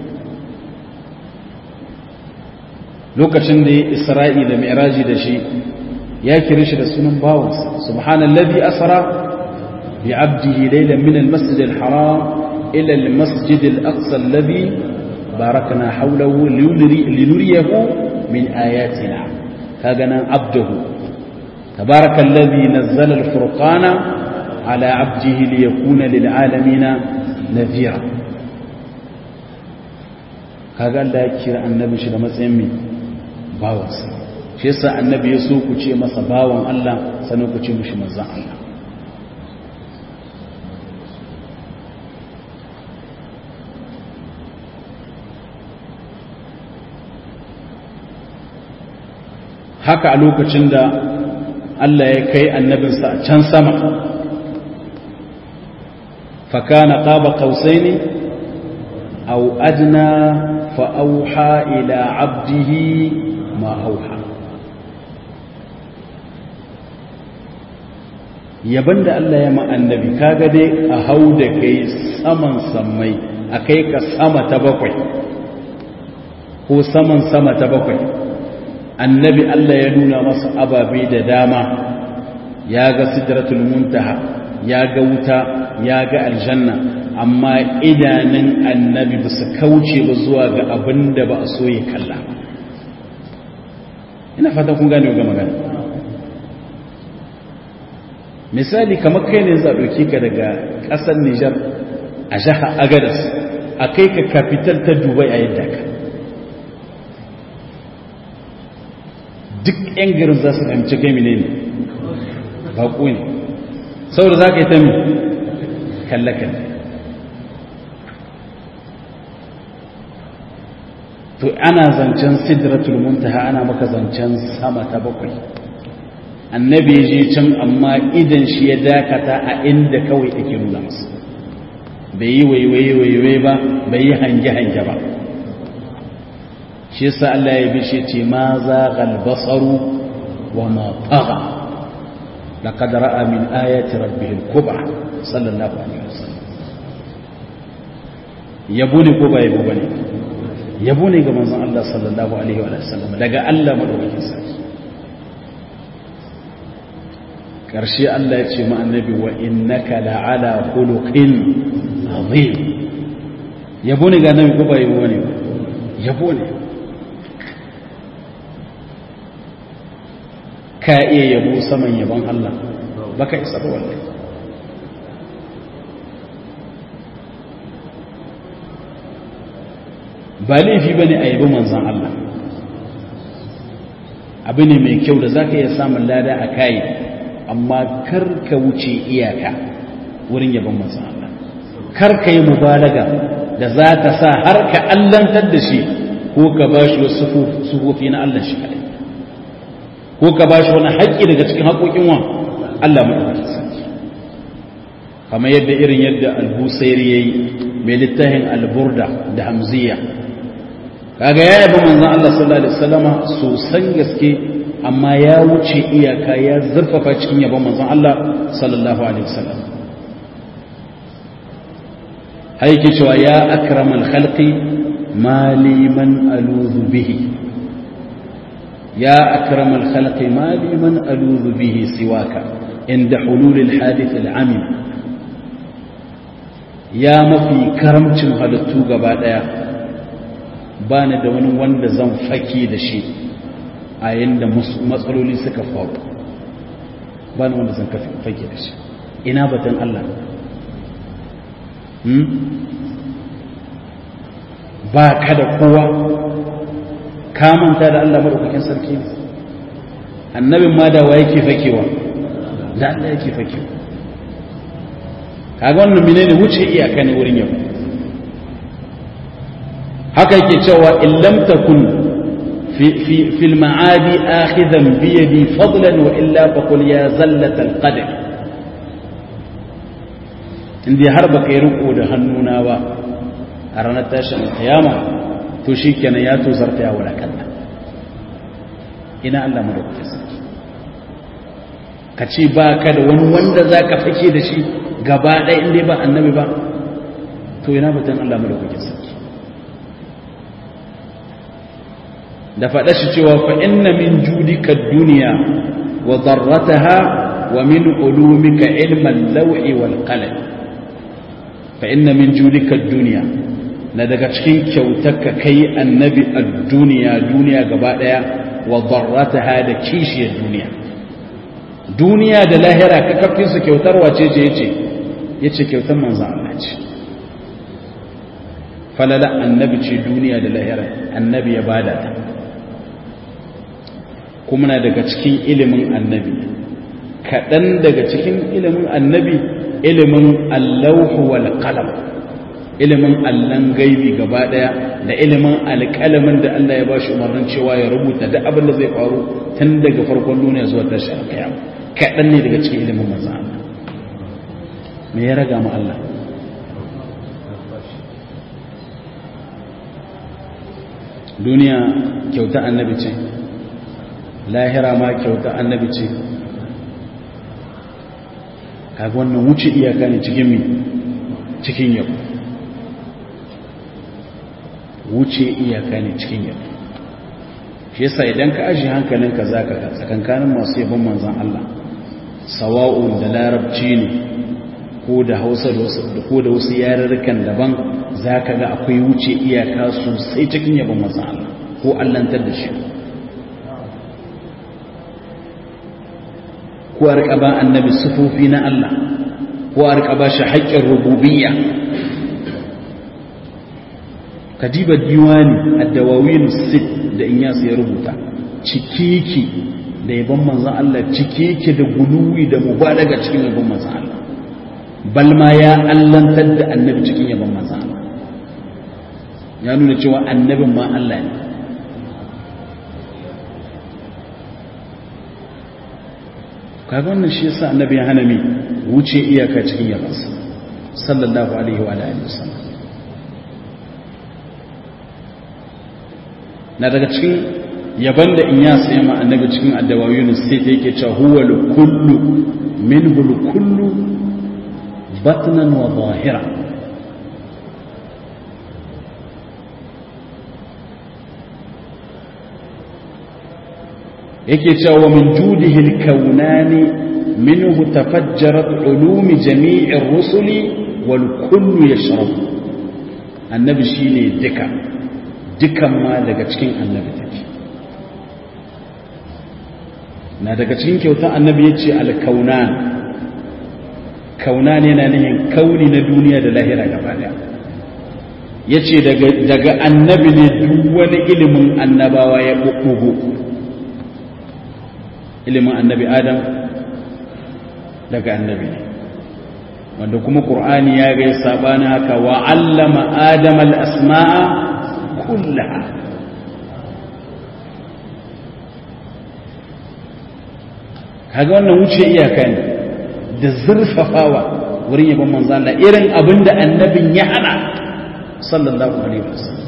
lokacin da ya isra'i da mi'raji da shi ya kira shi da sunan bawansa subhanallazi asra bi 'abdihi laylan min al-masjid al-haram ila al-masjid al-aqsa alladhi barakna hawlahu linuriyahu min ayatina kaga nan abduhu tabarakallazi nazzala al-furqana ala 'abdihi liyakuna lil 'alamin nadhira kaga Allah ya kira annabi shi da matsayin mai bawansa shi yasa annabi ya so ku ce masa bawan Allah sannan ku ce mishi manzon Allah haka a lokacin da Allah ya kai annabinsa a can sama fakana qaba qausaini aw adna fa auha ila abdihi ma auha yaban da Allah ya ma annabi kaga dai a hau da kai saman sammai a kai ka sama ta bakwai ko saman sama ta bakwai annabi Allah ya nuna masa ababe da dama ya ga sidratul muntaha ya ga wuta ya ga aljanna amma idanun annabi ba su kauce ba zuwa ga abin da ba a so ya kalla ina fata kun gane ga magana misali kamar kai ne za ɗauki ka daga ƙasar Nijar a jiha Agadas a kai ka kafital ta Dubai a yadda ka duk 'yan garin za su fahimci kai mine ne baƙo ne saboda za ka yi ta mi kalle-kalle to ana zancen sidratul muntaha ana maka zancen sama ta bakwai annabi ya je can amma idan shi ya dakata a inda kawai ake nuna masa bai yi waiwaye ba bai yi hange-hange ba shi yasa Allah ya bishe ce ma zaghal basaru wa ma tagha laqad ra'a min ayati rabbih al-kubra sallallahu alaihi wasallam yabo ne ko ba yabo bane yabo ne ga manzon Allah sallallahu alaihi wasallam daga Allah madaukakin sarki karshe Allah ya ce ma annabi wa innaka la'ala khuluqin azim yabo ne ga annabi ko ba yabo ne yabo ne ka iya yabo saman yabon Allah baka isa ba wallahi ba laifi bane a yabo manzon Allah abu ne mai kyau da zaka iya samun lada a kai amma kar ka wuce iyaka wurin yabon manzon Allah kar ka yi mubalaga da za ka sa har ka allantar da shi ko ka bashi wasu sufofi na Allah shi kadai ko ka ba shi wani haƙƙi daga cikin haƙoƙin wa Allah maɗaukakin sarki kamar yadda irin yadda al-Busairi yayi mai littafin al-Burda da Hamziya kaga ya yabi manzon Allah sallallahu alaihi wasallama sosan gaske amma ya wuce iyaka ya zurfafa cikin yabon manzon Allah sallallahu alaihi wasallam haike cewa ya akramal khalqi mali man aluzu bihi ya akramal khalqi mali man aluzu bihi siwaka inda hulul alhadith al'amim ya mafi karamcin halittu gaba daya bani da wani wanda zan fake da shi a yanda matsaloli suka faru bani wanda zan fake da shi ina batun Allah ba ka da kowa ka manta da Allah madaukakin sarki ne annabin ma da wa yake fakewa da Allah yake fakewa kaga wannan menene wuce iyaka ne wurin yau haka yake cewa in lam takun fi al-ma'adi akhidan bi yadi fadlan wa illa faqul ya zallat al-qadr inda har baka yi riko da hannuna ba a ranar tashin kiyama to shikenan ya tozarta ya wulakanta ina Allah madaukakin sarki ka ce ba ka da wani wanda za ka fake da shi gaba ɗaya inda ba annabi ba to ina batun Allah madaukakin sarki da faɗa shi cewa fa inna min judika duniya wa darrataha wa min ulumika ilman law'i wal qalam fa inna min judika duniya na daga cikin kyautarka kai annabi a duniya gaba ɗaya wa darrataha da kishiyar duniya da lahira ka kafin su kyautar wace ce yace kyautar manzon Allah ce falala annabi ce duniya da lahira annabi ya bada ta kuma na daga cikin ilimin annabi kaɗan daga cikin ilimin annabi ilimin allahu wal qalam ilimin allan gaibi gaba daya da ilimin alƙalamin da Allah ya bashi umarnin cewa ya rubuta duk abin da zai faru tun daga farkon duniya zuwa tashin kiyama kaɗan ne daga cikin ilimin manzon Allah me ya raga mu Allah duniya kyauta annabi ce lahira ma kyauta annabi ce kaga wannan wuce iyaka ne cikin yabo wuce iyaka ne cikin yabo shi yasa idan ka aji hankalinka zaka ga tsakankanin masu yabon manzon Allah sawa'un da larabci ne ko da Hausa ko da wasu yarurrukan daban zaka ga akwai wuce iyaka sosai cikin yabon manzon Allah ko allantar da shi ko a riƙa ba annabi sufofi na Allah ko a riƙa ba shi haƙƙin rububiyya kadiba diwani ad-dawawin sit da Inyas ya rubuta cikiki da yabon manzon Allah cikiki da guluwi da mubalaga cikin yabon manzon Allah balma ya allantar da annabi cikin yabon manzon Allah ya nuna cewa annabin ma Allah ne kaga wannan shi yasa annabi ya hana mi wuce iyaka cikin yabansa sallallahu alaihi wa alihi wasallam na daga cikin yaban da in ya sai ma annabi cikin addawawiyun sai yake cewa huwa kullu minhu kullu batnan wa zahira yake cewa min judihi al-kawnani minhu tafajjarat ulumi jami'i ar-rusuli wal kullu yashrab annabi shine dukan ma daga cikin annabi take na daga cikin kyauta annabi yace al-kaunan kaunan yana nihin kauni na duniya da lahira gaba daya yace daga annabi ne duk wani ilimin annabawa ya bubbugo ilimin annabi adam daga annabi ne wanda kuma qur'ani ya ga sabana haka wa allama adam al-asma'a kullaha kaga wannan wuce iyaka ne da zurfafawa wurin yabon manzo Allah irin abinda annabin ya hana sallallahu alaihi wasallam.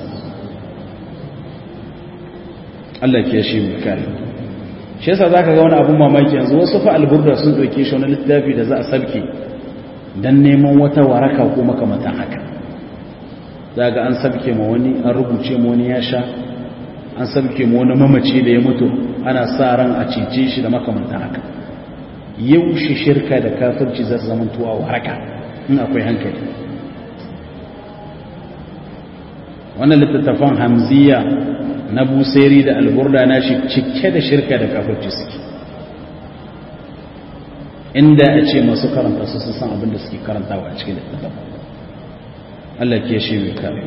Allah ke shi mu kare. Shi yasa zaka ga wani abun mamaki yanzu wasu fa alburda sun doke shi wani littafi da za a sabke dan neman wata waraka ko makamantan haka. Zaka an sabke ma wani, an rubuce ma wani ya sha, an sabke ma wani mamaci da ya mutu, ana sa ran a cice shi da makamantan haka. Yaushe shirka da kafirci za su zama tuwa waraka in akwai hankali. Wannan littattafan hamziya na Busairi da alburda na shi cike da shirka da kafirci suke, inda a ce masu karanta su san abin da suke karantawa a cikin littattafan. Allah ke shi mai kare.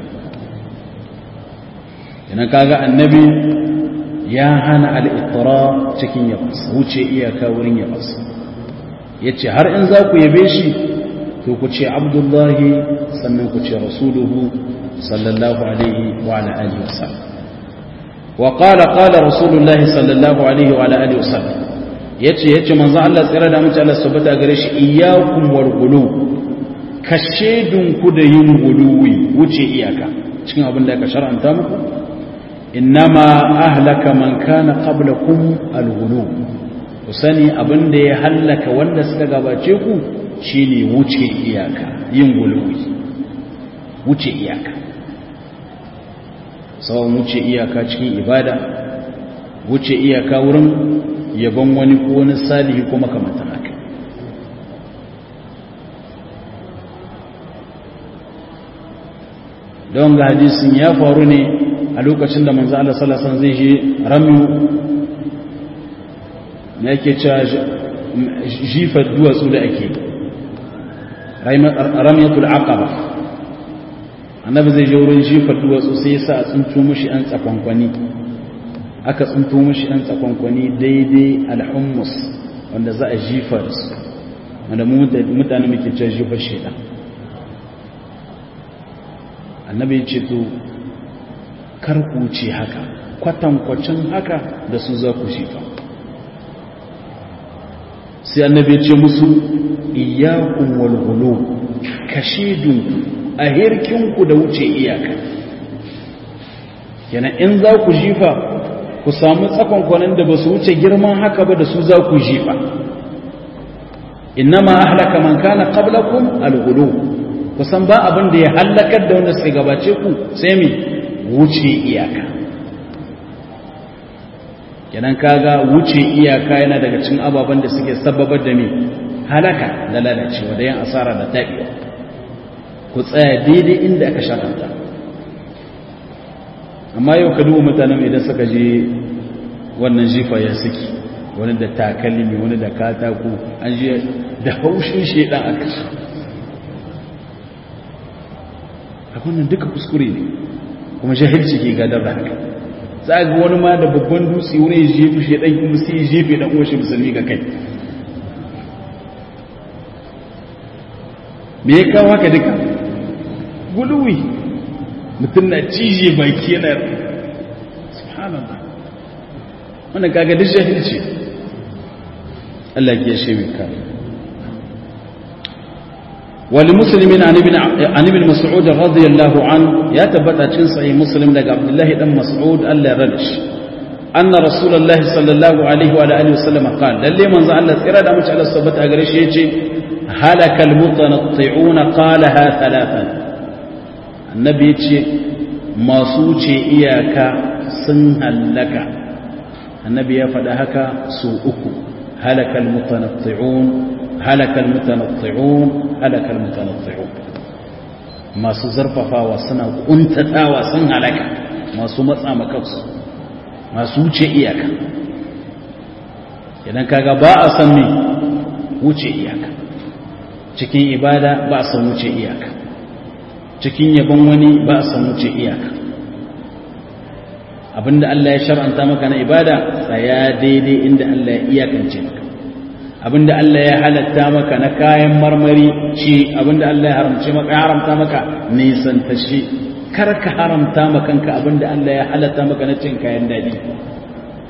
Yana kaga annabi ya hana al'itara cikin yabansa, wuce iyaka wurin yabansa. Ya ce har in za ku yabe shi to ku ce Abdullahi sannan ku ce Rasuluhu sallallahu alaihi wa ala alihi wasallam. Wa qala Rasulullahi sallallahu alaihi wa ala alihi wasallam. Yace manzo Allah tsira da mutum Allah subhanahu gare shi iyyakum wal ghulu, kashedun ku da yin guluwi, wuce iyaka cikin abin da aka shar'anta muku. Innama ahlaka man kana qablakum al-ghulu, ku sani abin da ya hallaka wanda suka gabace ku shine wuce iyaka, yin guluwi, wuce iyaka. Sawan wuce iyaka cikin ibada, wuce iyaka wurin yabon wani ko wani salihi ko makamantan haka. Don ga hadisin ya faru ne a lokacin da manzo Allah sallallahu alaihi wasallam zai je ramyu, ne yake cewa jifar duwatsu da ake ramyatul aqaba. Annabi zai je wurin jifar duwatsu sai ya sa a tsunto mishi an tsakonkwani, aka tsunto mishi an tsakonkwani daidai alhummus wanda za a jifa da su, wanda mutane muke cewa jifar shaidan. Annabi ya ce to kar ku ce haka, kwatankwacin haka da su za ku shifa. Sai annabi ya ce musu iyyakum wal ghulu, kashidunku a hirkinku da wuce iyaka. Yana in za ku jifa ku samu tsakonkwanin da ba su wuce girman haka ba, da su za ku jifa. Innama ahlaka man kana qablakum al ghulu, kusan ba abin da ya halakar da wanda suka gabace ku sai mi wuce iyaka. Kenan kaga wuce iyaka yana daga cikin ababen da suke sababar da mi halaka da lalacewa da yin asara da tabiwa. Ku tsaya daidai inda aka shakanta. Amma yau ka duba mutanen idan suka je wannan jifa ya suke, wani da takalmi, wani da katako, an je da haushin shedan aka shi. Wannan duka kuskure ne, kuma jahilci ke gadar da haka. Za ga wani ma da babban dutse wani ya jefi shi dan kuma sai ya jefe dan uwan shi musulmi ga kai. Me ya kawo haka duka? Guluwi. Mutum na cije baki yana subhanallah. Wannan kaga duk jahilci. Allah ya shewe ka. ولمسلم عن ابن مسعود رضي الله عنه يتبت أجن صحيح مسلم لك عبد الله بن مسعود ألا ردش أن رسول الله صلى الله عليه وآله وسلم قال للي من زعل إرادة مش على الصبت أقريش يجي هلك المتنطعون قالها ثلاثا. النبي يجي ما سوچي إياك سنهلك. النبي يفدهك سوءك هلك المتنطعون هلك المتنطعون هلك المتنطعون. ما سزرففا وسنا كنتتا وسن هلك ما سمتsa makafsu ما wuce iyaka. idan kaga ba a san me wuce iyaka cikin ibada, ba a san wuce iyaka cikin yabon wani, ba a san wuce iyaka. abinda Allah ya shar'anta maka na ibada tsaya daidai inda Allah ya iyakance maka. abinda Allah ya halatta maka na kayan marmari ci, abinda Allah ya haramta maka nisan tashi. Kar ka haramta maka kanka abinda Allah ya halatta maka na cin kayan dadi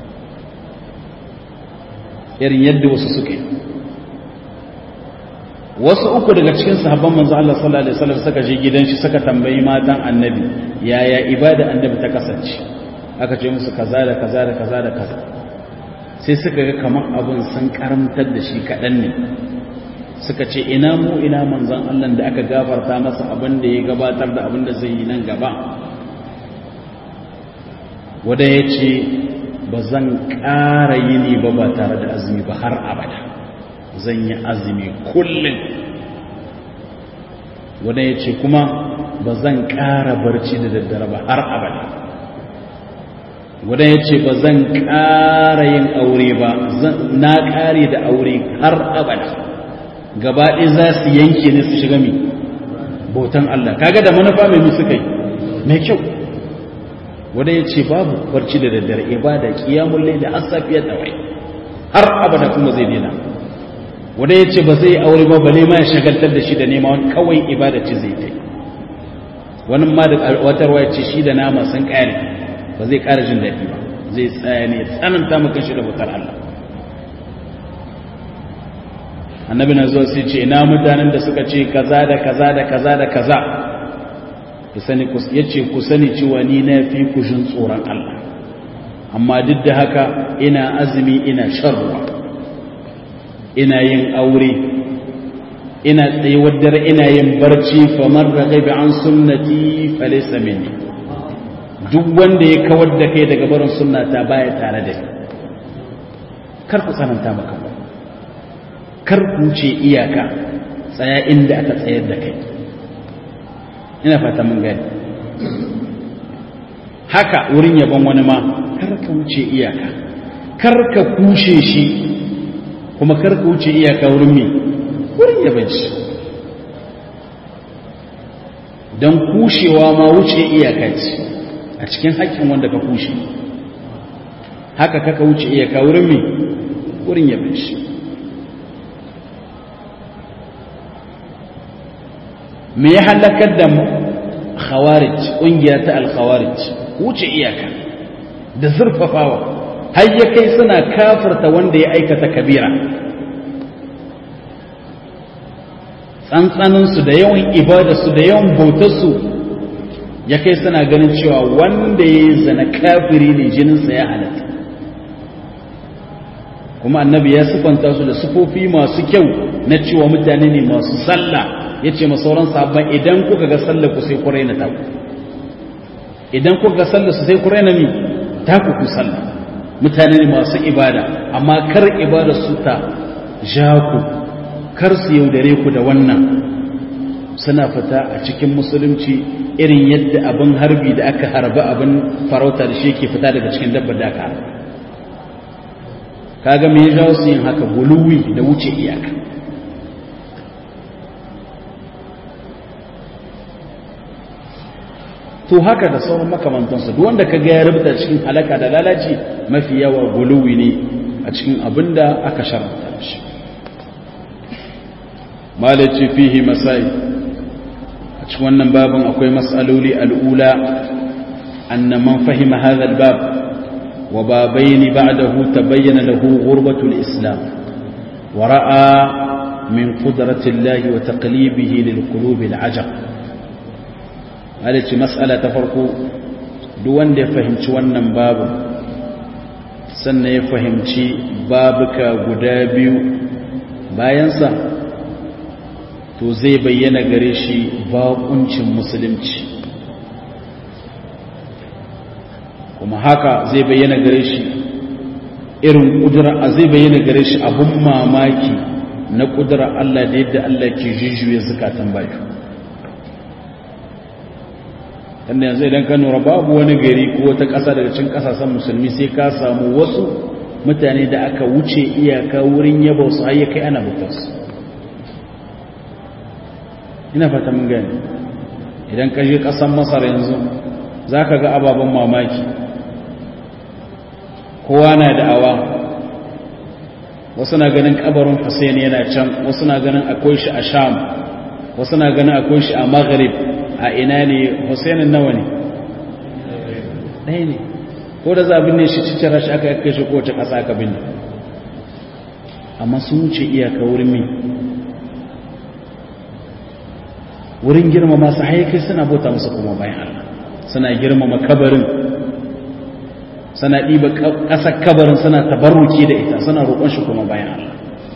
irin yadda wasu suke. wasu uku daga cikin sahabban manzo Allah sallallahu alaihi wasallam suka je gidan shi suka tambayi matan annabi yaya ibada annabi ta kasance, aka ce musu kaza da kaza da kaza da kaza, sai suka ga kamar abun sun karantar da shi kaɗan ne, suka ce ina mu ina manzon Allah da aka gafarta masa abin da ya gabatar da abin da zai yi nan gaba. Wanda ya ce ba zan ƙara yini ba tare da azumi ba har abada, zan yi azumi kullum. Wanda ya ce kuma ba zan ƙara barci da daddare ba har abada. Wanda ya ce ba zan ƙara yin aure ba, na ƙare da aure har abada, gabaɗe za su yanke ne su shiga mi bautan Allah. Kaga da manufa mai musu kai mai kyau. Wanda ya ce babu barci da daddare, ibada kiyamun laila har safiyar da wai har abada kuma zai dena. Wanda ya ce ba zai aure ba bale ma ya shagaltar da shi da nema wani kawai ibada ce zai ta. Wani ma da watarwa ya ce shi da nama sun ƙare ba zai ƙara jin daɗi ba, zai tsaya ne tsananta maka shi da bautar Allah. Annabi na zuwa sai ce ina mutanen da suka ce kaza da kaza da kaza da kaza, ya ce ku sani cewa ni na fi ku jin tsoron Allah, amma duk da haka ina azumi ina shan ruwa, ina yin aure, ina tsayuwar dare, ina yin barci, famar da gaibe an sunnati falaysa minni, duk wanda ya kawar da kai daga barin sunnata baya tare da ni. Kar ku tsananta maka, kar ku ce iyaka, tsaya inda aka tsayar da kai. Ina fata mun gani. Haka wurin yabon wani ma, kar ka wuce iyaka, kar ka kushe shi, kuma kar ka wuce iyaka wurin me, wurin yabon shi. Don kushewa ma wuce iyaka ce a cikin haƙƙin wanda ka kushe, haka kaka wuce iyaka wurin me, wurin yabon shi. Me ya halakar da khawarij, ƙungiya ta al-khawarij, wuce iyaka da zurfafawa har ya kai suna kafirta wanda ya aikata kabira. Tsantsaninsu da yawan ibadarsu da yawan bautarsu ya kai suna ganin cewa wanda ya zana kafiri ne, jininsa ya halatta. Kuma annabi ya sifanta su da sifofi masu kyau na cewa mutane ne masu sallah. Ya ce masauran sahabban idan kuka ga sallar ku sai ku raina taku, idan kuka ga sallar su sai ku raina ni taku ku sallah. Mutane ne masu ibada, amma kar ibada su ta ja ku, kar su yaudare ku da wannan. Suna fita a cikin musulunci irin yadda abin harbi da aka harba abin farauta da shi ke fita daga cikin dabbar da aka harba. Kaga me ya jawo su yin haka? Guluwi da wuce iyaka. To haka da sauran makamantansu, duk wanda ka ga ya rubuta cikin halaka da lalaci, mafi yawa guluwi ne a cikin abin da aka sharanta shi. Malaci fihi masai, a cikin wannan babin akwai mas'aloli. al'ula anna man fahima hadha al-bab wa babayn ba'dahu tabayyana lahu ghurbatul islam wa ra'a min qudrati Allah wa taqlibihi lil qulub al-ajab. Halici mas'ala ta farko, duk wanda ya fahimci wannan babu sannan ya fahimci babuka guda biyu bayansa, to zai bayyana gare shi baƙuncin musulunci, kuma haka zai bayyana gare shi irin ƙudura, zai bayyana gare shi abun mamaki na ƙudura Allah da yadda Allah ke jujjuya zukatan bayu. Tanda yanzu idan ka nura babu wani gari ko wata ƙasa daga cikin ƙasashen musulmi sai ka samu wasu mutane da aka wuce iyaka wurin yaba su har ya kai ana bautarsu. Ina fata mun gani. Idan ka je ƙasar Masar yanzu za ka ga ababen mamaki. Kowa na da'awa, wasu na ganin kabarin Hussein yana can, wasu na ganin akwai shi a Sham, wasu na ganin akwai shi a Maghrib. A ina ne Husainin nawa ne? ɗaya ne. Ko da za a binne shi cicira shi aka kai shi kowace ƙasa aka binne, amma sun wuce iyaka wurin mai wurin girmama su haikai suna bauta musu kuma bayan Allah suna girmama kabarin suna ɗiba ƙasar kabarin suna tabarruki da ita suna roƙon shi kuma bayan Allah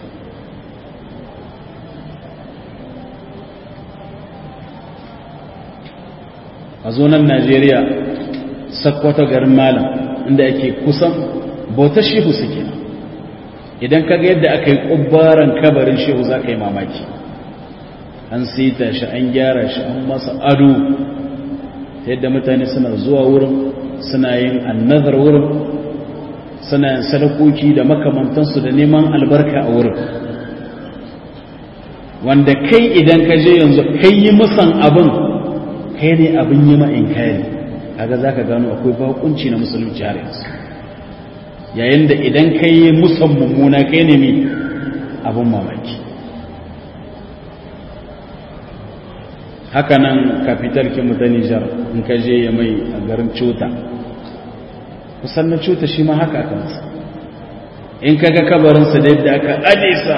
a zonan Najeriya Sakkwato garin Malam inda ake kusan bautar shehu suke idan kaga yadda aka yi ƙubbaran kabarin shehu za ka yi mamaki an sita shi an gyara shi an masa ado ta yadda mutane suna zuwa wurin suna yin annazar wurin suna yin sadakoki da makamantansu da neman albarka a wurin wanda kai idan ka je yanzu kai yi musan abin kai ne abin yi ma'in kayan kaga za ka gano akwai bakunci na musulunci har yanzu yayin da idan kai yi musan mummuna kai ne mai abin mamaki haka nan kafitar kinmu ta Nijar in ka je ya mai a garin Cuta kusan na Cuta shi ma haka aka masa in ka ga kabarinsa da yadda aka adesa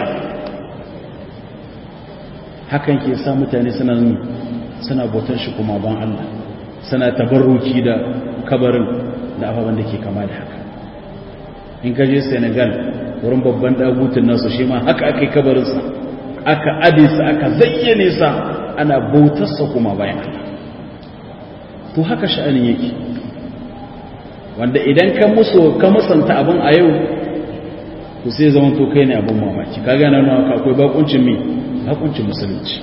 hakan ke sa mutane suna bautar shi kuma ban Allah suna tabarruki da kabarin da ababen da ke kama da haka in ka je Senegal wurin babban dagutun nasu shi ma haka aka yi kabarinsa aka adesa aka zayyane sa ana bautarsa kuma bayan Allah to haka sha'anin yake wanda idan ka musanta abin a yau to sai zaman to kai ne abin mamaki ka gane nawa ka akwai bakuncin musulunci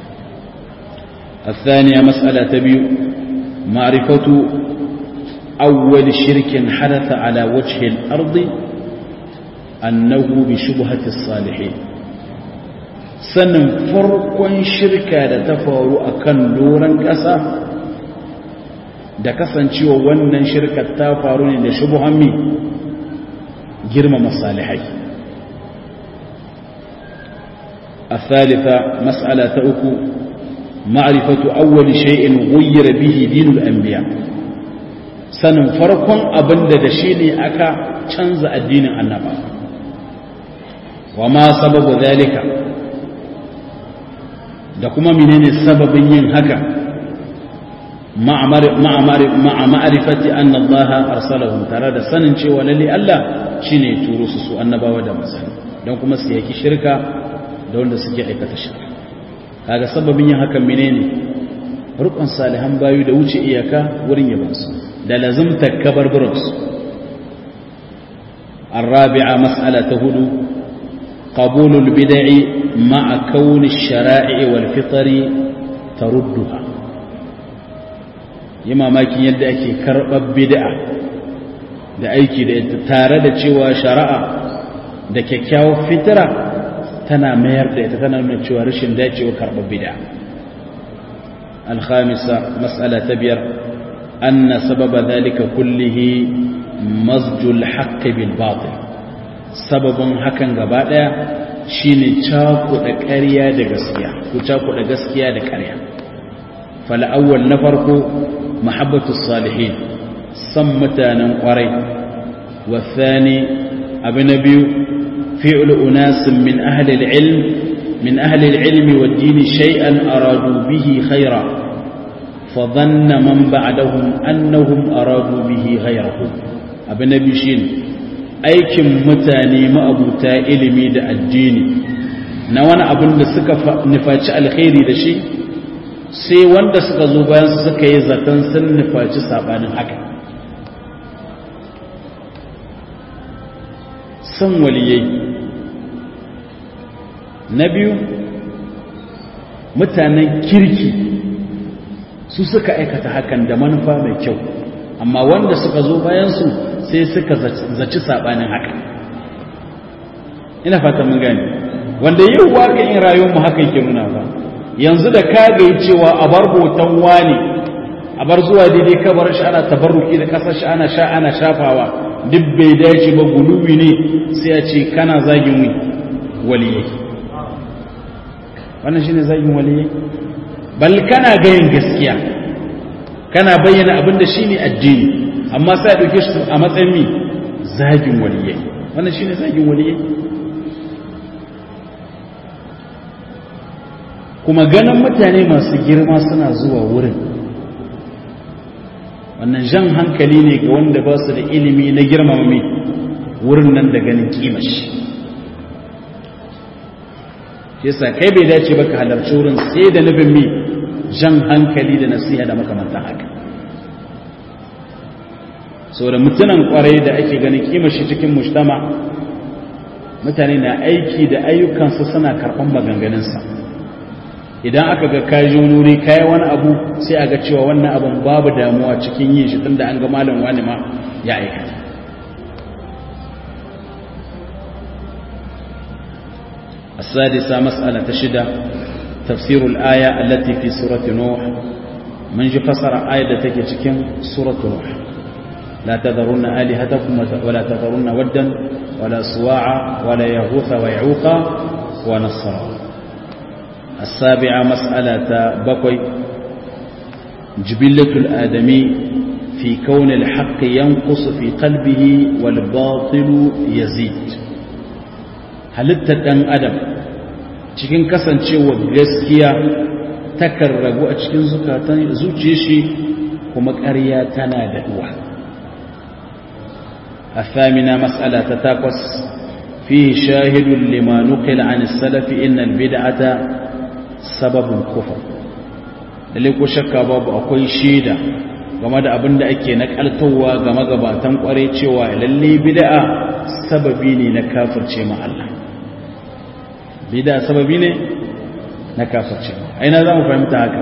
الثانية مسألة تبيو معرفة أول شرك حدث على وجه الأرض أنه بشبهة الصالحين sanin farkon shirka da ta faru a kan doron ƙasa da kasancewa wannan shirka ta faru ne da shubuhan mi girmama salihai. الثالثة مسألة أكو معرفة أول شيء غير به دين الأنبياء sanin farkon abin da shi ne aka canza addinin annaba wa ma sababu zalika da kuma menene sababin yin haka ma'a ma'rifati anna Allah arsalahum tare da sanin cewa lalle Allah shine turo su annabawa da manzanni dan kuma su yaki shirka da wanda suke aikata shirka kaga sababin yin hakan menene rukun salihan bayu da wuce iyaka wurin yabansu da lazimta kabarburus الرابعة مسألة هدو قبول البدع مع كون الشرائع والفطر تردها يما ماكي يد أكي كرب بدع da aiki da tare da cewa shari'a da kyakkyawar fitira tana mayar da ita tana nuna cewa rashin dacewa karɓar bid'a al-khamisa mas'ala ta biyar anna sababa dhalika kullihi mazjul haqq bil batil sababin hakan gaba daya shine cakuɗa ƙarya da gaskiya ko cakuɗa gaskiya da ƙarya fal awwal na farko mahabbatu salihin san mutanen ƙwarai wa thani abu na biyu fi'lu unasin min ahli al-ilm min ahli al-ilm wad-din shay'an aradu bihi khayra fa dhanna man ba'dahum annahum aradu bihi ghayrahu abu na biyu shine aikin mutane ma'abuta ilimi da addini na wani abin da suka nufaci alkhairi da shi sai wanda suka zo bayan suka yi zaton sun nufaci sabanin haka san waliyai na biyu mutanen kirki su suka aikata hakan da manufa mai kyau amma wanda suka zo bayansu sai suka zaci sabanin haka ina fata mun gani wanda yau waka in rayuwar mu haka yake nuna ba yanzu da ka ga cewa a bar botan wani a bar zuwa daidai kabar shi ana tabarruki da kasar shi ana sha ana shafawa duk bai dace ba guluwi ne sai a ce kana zagin waliyai wannan shine zagin waliyai bal kana gayin gaskiya kana bayyana abin da shine addini amma sai a dauke shi a matsayin mi zagin waliyai wannan shine zagin waliyai kuma ganin mutane masu girma suna zuwa wurin wannan jan hankali ne ga wanda ba su da ilimi na girmama mai wurin nan da ganin kimar shi yasa kai bai dace ba ka halarci wurin sai da nufin mai jan hankali da nasiha da makamantan haka so da mutunan kwarai da ake ganin kimar shi cikin mujtama mutane na aiki da ayyukansa suna karɓan maganganunsa idan aka ga kaji wuri kayi wani abu sai a ga cewa wannan abin babu damuwa cikin yin shi tunda an ga malam wani ma ya aikata السادسة مسألة شدة تفسير الآية التي في سورة نوح من فسر آية تكي تكين سورة نوح لا تذرون آلهتكم ولا تذرون ودا ولا سواعا ولا يغوث ويعوق ونصرا السابعة مسألة بقي جبلة الآدمي في كون الحق ينقص في قلبه والباطل يزيد halittar ɗan adam cikin kasancewa gaskiya takan ragu a cikin zuciya shi kuma ƙarya tana daɗuwa الثامنة مسألة تتاقص فيه شاهد لما نقل عن السلف إن البدعة سبب الكفر لليكو شكا باب أقوي شيدا game da abin da ake nakaltowa ga magabatan kware cewa lalle bid'a sababi ne na kafirce ma Allah bid'a sababi ne na kafirce aina zamu fahimta haka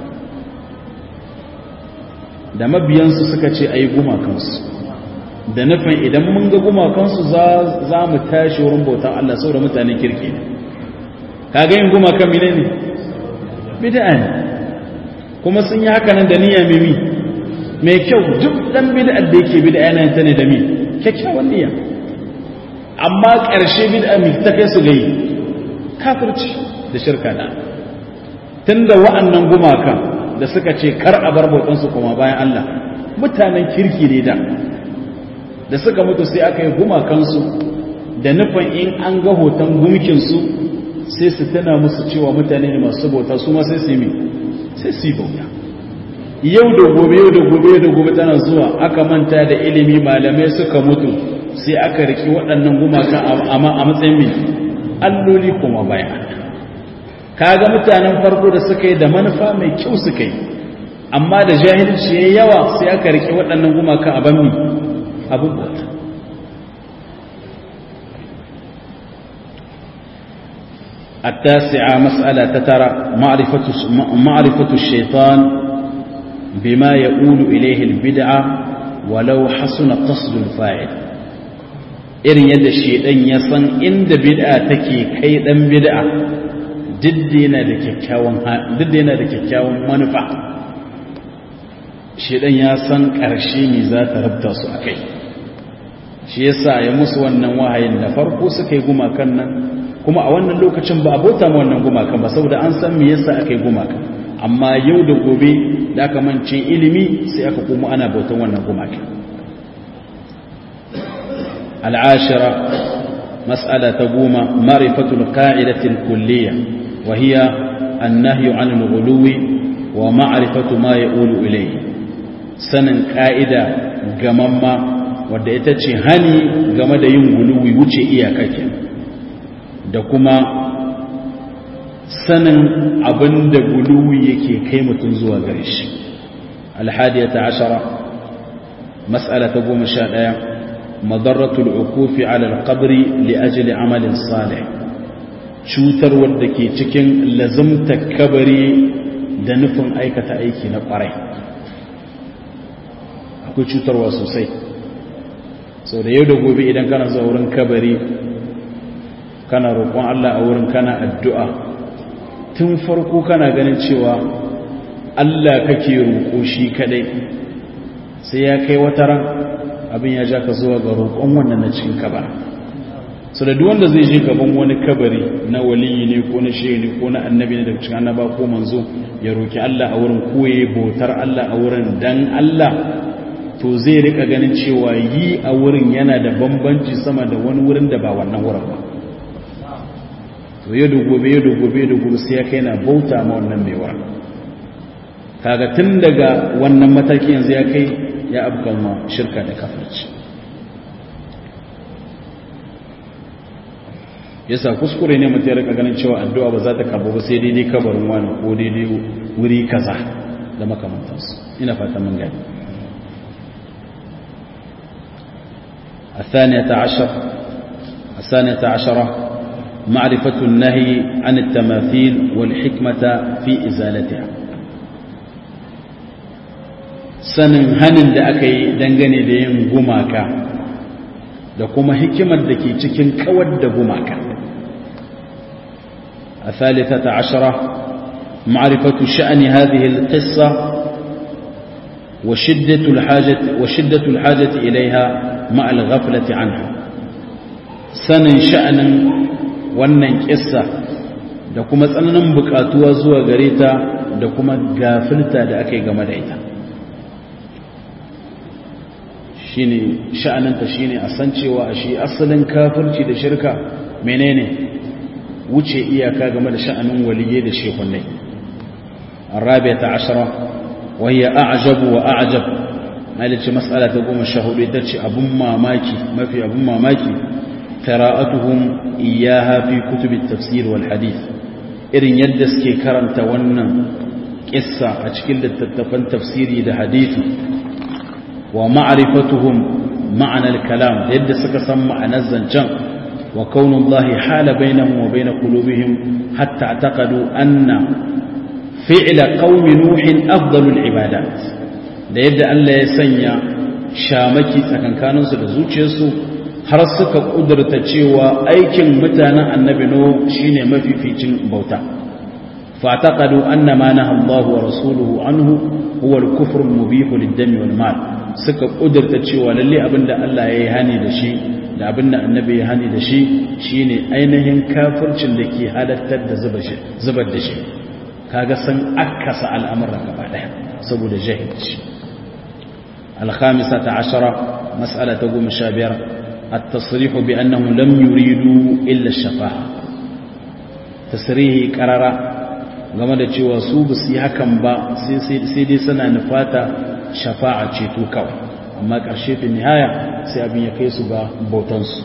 da mabiyansu suka ce ayi gumakansu da nufin idan mun ga gumakansu za mu tashi wurin bautan Allah saboda mutanen kirki ne kaga yin gumakan menene bid'a ne kuma sun yi haka nan da niyya mimi mai kyau duk dan bid'a da yake bid'a yana ta ne da mi kyakkyawan niyya amma ƙarshe bid'a mi ta kai su gai kafirci da shirka da tunda wa'annan gumakan da suka ce kar a bar bautan su kuma bayan Allah mutanen kirki ne da suka mutu sai aka yi gumakan su da nufin in an ga hoton gumkin su sai su tana musu cewa mutane ne masu bauta su ma sai su yi sai su yi bauta yau da gobe tana zuwa aka manta da ilimi malamai suka mutu sai aka riki waɗannan gumaka a matsayin mai alloli kuma baya kaga mutanen farko da suka yi da manufa mai kyau suka yi amma da jahilci yayi yawa sai aka riki waɗannan gumaka a banmi abin bauta التاسعة مسألة تترى معرفة الشيطان بما يقول إليه البدعة ولو حسن قصد الفاعل إرن يد الشيطان يصن إند بدعة تكي كيدا بدعة ضدنا لككاون منفع الشيطان يصن كرشيني ذات ربطة سؤكي shi yasa ya musu wannan wahayin da farko suka yi gumakan nan kuma a wannan lokacin ba abota ma wannan gumakan ba saboda an san me yasa aka yi gumakan amma yau da gobe da aka mance ilimi sai aka kuma ana bautan wannan gumaki al'ashira mas'ala ta goma marifatul qa'idatil kulliyya wa hiya an-nahyu 'anil ghuluwi wa ma'rifatu ma yaqulu ilayhi sanin qa'ida gamamma wadda ita ce hani game da yin guluwi wuce iyaka da kuma sanin abin da guluwi yake kai mutum zuwa gare shi alhadiyata ashara mas'ala ta 11 madarratul ukufi ala alqabri li ajli amalin salih cutar wadda ke cikin lazumta kabari da nufin aikata aiki na kwarai akwai cutarwa sosai sau da yau da gobe idan kana zuwa wurin kabari kana roƙon Allah a wurin kana addu'a tun farko kana ganin cewa Allah kake roƙo shi kadai sai ya kai wata ran abin ya ja ka zuwa ga roƙon wannan na cikin kabari so da duk wanda zai je gaban wani kabari na waliyi ne ko na shehi ne ko na annabi ne daga cikin annaba ko manzo ya roƙi Allah a wurin koye bautar Allah a wurin dan Allah to zai rika ganin cewa yi a wurin yana da bambanci sama da wani wurin da ba wannan wurin ba to yau da gobe sai ya kai na bauta ma wannan mai wurin. Kaga tun daga wannan mataki yanzu ya kai ya abkan ma shirka da kafirci. Yasa kuskure ne mutum ya rika ganin cewa addu'a ba za ta karbo ba sai daidai kabarin wani ko daidai wuri kaza da makamantansu. Ina fata mun gani. الثانية عشرة معرفة النهي عن التماثيل والحكمة في إزالتها. sanin hanin da aka yi dangane da yin gumaka da kuma hikimar da ke cikin kawar da gumaka. الثالثة عشرة معرفة شأن هذه القصة وشدة الحاجة إليها مع الغفلة عنها. sanin sha'anin wannan kissa da kuma tsananin bukatuwa zuwa gare ta da kuma gafilta da aka yi game da ita. Shine sha'aninta shine a san cewa shi asalin kafirci da shirka menene wuce iyaka game da sha'anin waliyyi da shehunai. الرابعة عشرة وهي أعجب وأعجب مالك مسألة تقوم الشهود ترشي أبو ماماكي ما في أبو ماماكي قراءتهم إياها في كتب التفسير والحديث. إرن يدس كي كرنت ونن قصة أشكل التفن تفسيري ده حديث ومعرفتهم معنى الكلام يدس كسمع نزل جن وكون الله حال بينهم وبين قلوبهم حتى اعتقدوا أن فعل قوم نوح أفضل العبادات da yadda Allah ya sanya shamaki tsakankaninsu da zuciyarsu har suka kudurta cewa aikin mutanen annabi no shine mafificin bauta fa'taqadu anna ma naha Allah wa rasuluhu anhu huwa al-kufr al-mubih lid-dam wal-mal suka kudurta cewa lalle abinda Allah ya yi hani da shi da abinda annabi ya hani da shi shine ainihin kafircin da ke halattar da zubar da shi. Kaga san akasa al'amuran gaba daya saboda jahilci. الخامسة عشرة مسألة تقوم الشابرة التصريح بأنهم لم يريدوا إلا الشفاعة. تصريح قرارا game da cewa su ba su yi hakan ba sai dai suna nufata shafa'a ceto kawai, amma ƙarshe fi nihaya sai abin ya kai su ga bautansu.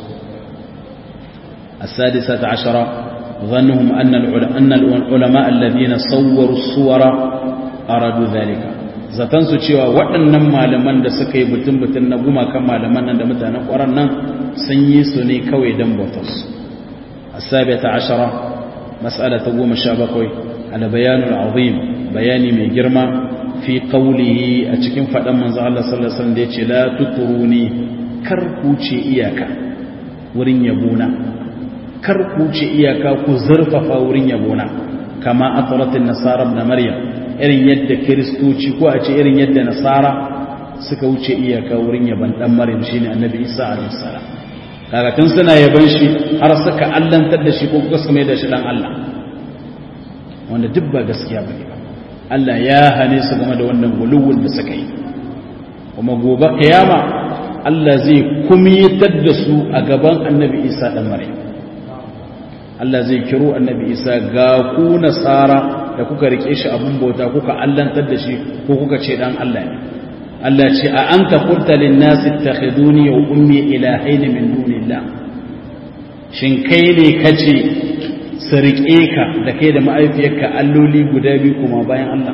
السادسة عشرة ظنهم أن العلماء الذين صوروا الصور أرادوا ذلك. zatansu cewa waɗannan malaman da suka yi butun-butun na gumakan malaman nan da mutanen ƙwaron nan sun yi su ne kawai don bautarsu. As-sabiyata ashara mas'ala ta 17 al-bayanul azim bayani mai girma fi qawlihi a cikin faɗan manzo Allah sallallahu alaihi wasallam da yace la tuturuni kar ku ce iyaka wurin yabona, kar ku ce iyaka ku zurfafa wurin yabona kama atratin nasara ibn maryam, irin yadda kiristoci ko a ce irin yadda nasara suka wuce iyaka wurin yaban dan maryam shine annabi isa alaihi salam. kaga tun suna yaban shi har suka allantar da shi ko suka mai da shi dan Allah, wanda duk ba gaskiya bane ba. Allah ya hane su game da wannan guluwul da suka yi, kuma gobe kiyama Allah zai kumiyatar da su a gaban annabi isa dan maryam. Allah zai kiro annabi isa ga ku nasara da kuka rike shi abun bauta kuka allantar da shi ko kuka ce dan Allah ne. Allah ce a anta qulta lin nas ittakhiduni wa ummi ilahayn min dunillah, shin kai ne kace su rike ka da kai da ma'aifiyarka alloli guda biyu kuma bayan Allah?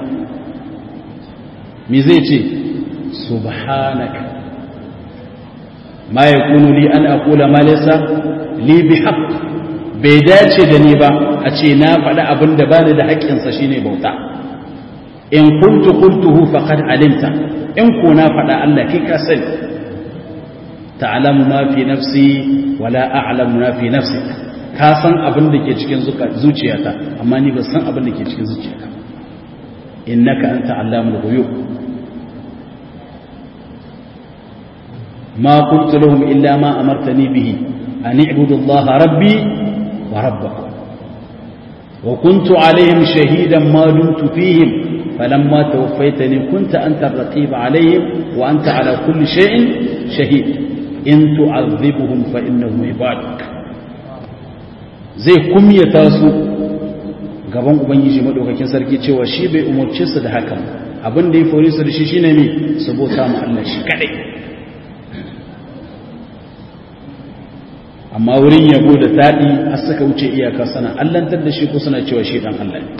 Me zai ce subhanaka ma yakunu li an aqula ma laysa li bihaqq, bai dace da ni ba a ce na faɗi abin da bani da haƙƙinsa shine bauta. In qultuhu faqad alimta, in ko na faɗa Allah kai ka sani. Ta'lamu ma fi nafsi wa la a'lamu ma fi nafsik, ka san abin da ke cikin zuciyata amma ni ba san abin da ke cikin zuciyarka. Innaka anta allamul ghuyub. Ma qultu lahum illa ma amartani bihi an i'budu Allah rabbi وربكم وكنت عليهم شهيدا ما دمت فيهم فلما توفيتني كنت أنت الرقيب عليهم وأنت على كل شيء شهيد إن تعذبهم فإنهم عبادك. zai kumyata su gaban ubangiji madaukakin sarki cewa shi bai umarce su da hakan abin da ya fore su da shi shine ne su bauta ma Allah shi kadai. amma wurin yabo da tadi har suka wuce iyaka sana allantar da shi ko suna cewa shi dan Allah ne.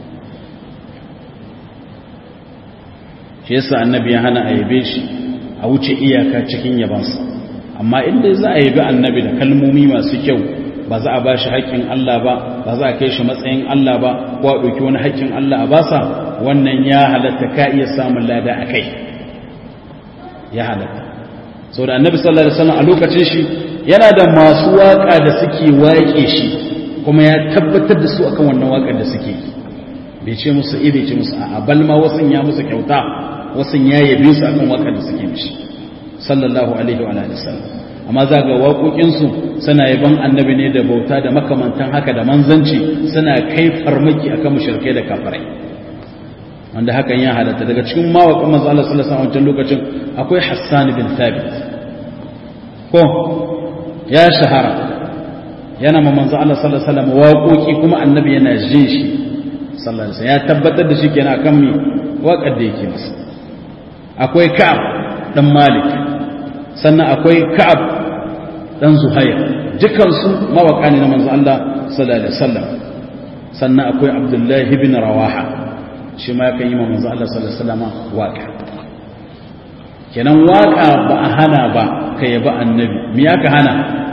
shi yasa annabi ya hana a yabe shi a wuce iyaka cikin yabansa, amma inda za a yabi annabi da kalmomi masu kyau ba za a ba shi haƙƙin Allah ba za a kai shi matsayin Allah ba ko a ɗauki wani haƙƙin Allah a basa, wannan ya halatta ka iya samun lada a kai, ya halatta. sau da annabi sallallahu alaihi wasallam a lokacin shi yana da masu waƙa da suke waƙe shi kuma ya tabbatar da su akan wannan waƙar da suke bai ce musu bai ce musu a'a balma wasun ya musu kyauta, wasun ya yabe su akan waƙar da suke mishi sallallahu alaihi wa alihi wasallam. amma za ga waƙoƙinsu suna yaban annabi ne da bauta da makamantan haka da manzanci, suna kai farmaki akan mushrikai da kafirai, wanda hakan ya halatta. daga cikin mawaƙan manzo Allah sallallahu alaihi wasallam wancan lokacin akwai Hassan bin Thabit, ko ya shahara yana ma manzo Allah sallallahu alaihi wasallam waƙoƙi kuma annabi yana jin shi sallallahu alaihi wasallam, ya tabbatar da shi kenan akan mi waƙar da yake masa. akwai Ka'ab dan Malik, sannan akwai Ka'ab dan Zuhair, dukansu mawaka ne na manzo Allah sallallahu alaihi wasallam. sannan akwai Abdullah ibn Rawaha, shi ma yakan yi manzo Allah sallallahu alaihi wasallam waka. kenan waka ba a hana ba ka yaba annabi, me aka hana?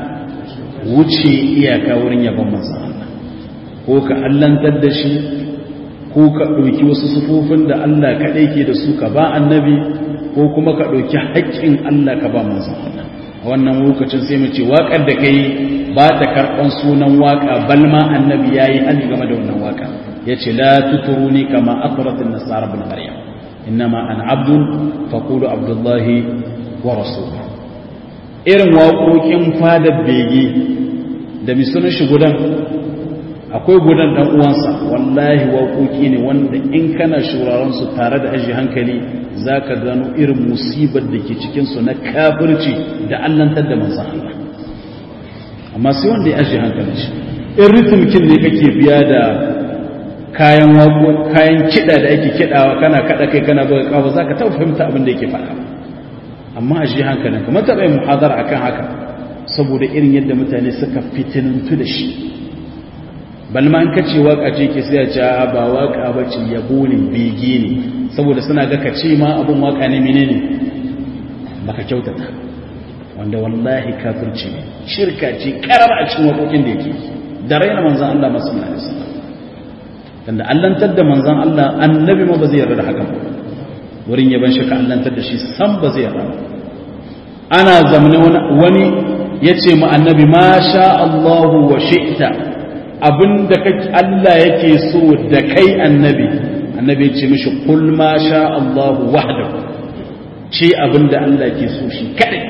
wuce iyaka wurin yaban manzo Allah, ko ka allantar da shi ko ka ɗauki wasu sufofin da Allah kaɗai ke da su ka ba annabi, ko kuma ka ɗauki haƙƙin Allah ka ba manzon Allah. a wannan lokacin sai mu ce waƙar da kai ba ta karɓan sunan waƙa, balma annabi yayi hali game da wannan waƙa, yace la tuturuni kama atrat an-nasara ibn maryam innama ana abdun faqulu abdullahi wa rasuluhu. irin waƙoƙin fadar bege da misunan shi gudan, akwai gudan dan uwansa, wallahi waƙoƙi ne wanda in kana shuraron su tare da aji hankali zaka gano irin musibar da ke cikin su na kafirci da allantar da manzon Allah. amma sai wanda ya aji hankali shi, in ritmkin ne kake biya da kayan waƙo, kayan kida da ake kidawa, kana kada kai kana buga kawo, zaka ta fahimta abin da yake faɗa. amma aji hankalin kamar taɓa yin muhadara akan haka, saboda irin yadda mutane suka fitinantu da shi. balma an kace waka ce ke sai ya ce ba waka bace, yabo ne, bege ne, saboda suna ga kace ma abun waka ne menene baka kyautata, wanda wallahi kafirci ne, shirka ce karama a cikin wakokin da yake da raina manzon Allah masu alaihi wasallam. tunda allantar da manzon Allah annabi ma ba zai yarda da hakan ba, wurin yaban shi ka allantar da shi san ba zai yarda. ana zamane wani yace ma annabi ma sha Allahu wa shi'ta, abinda Allah yake so da kai annabi ya ce mishi kul ma sha Allah wahdahu, ce abinda Allah yake so shi kadai.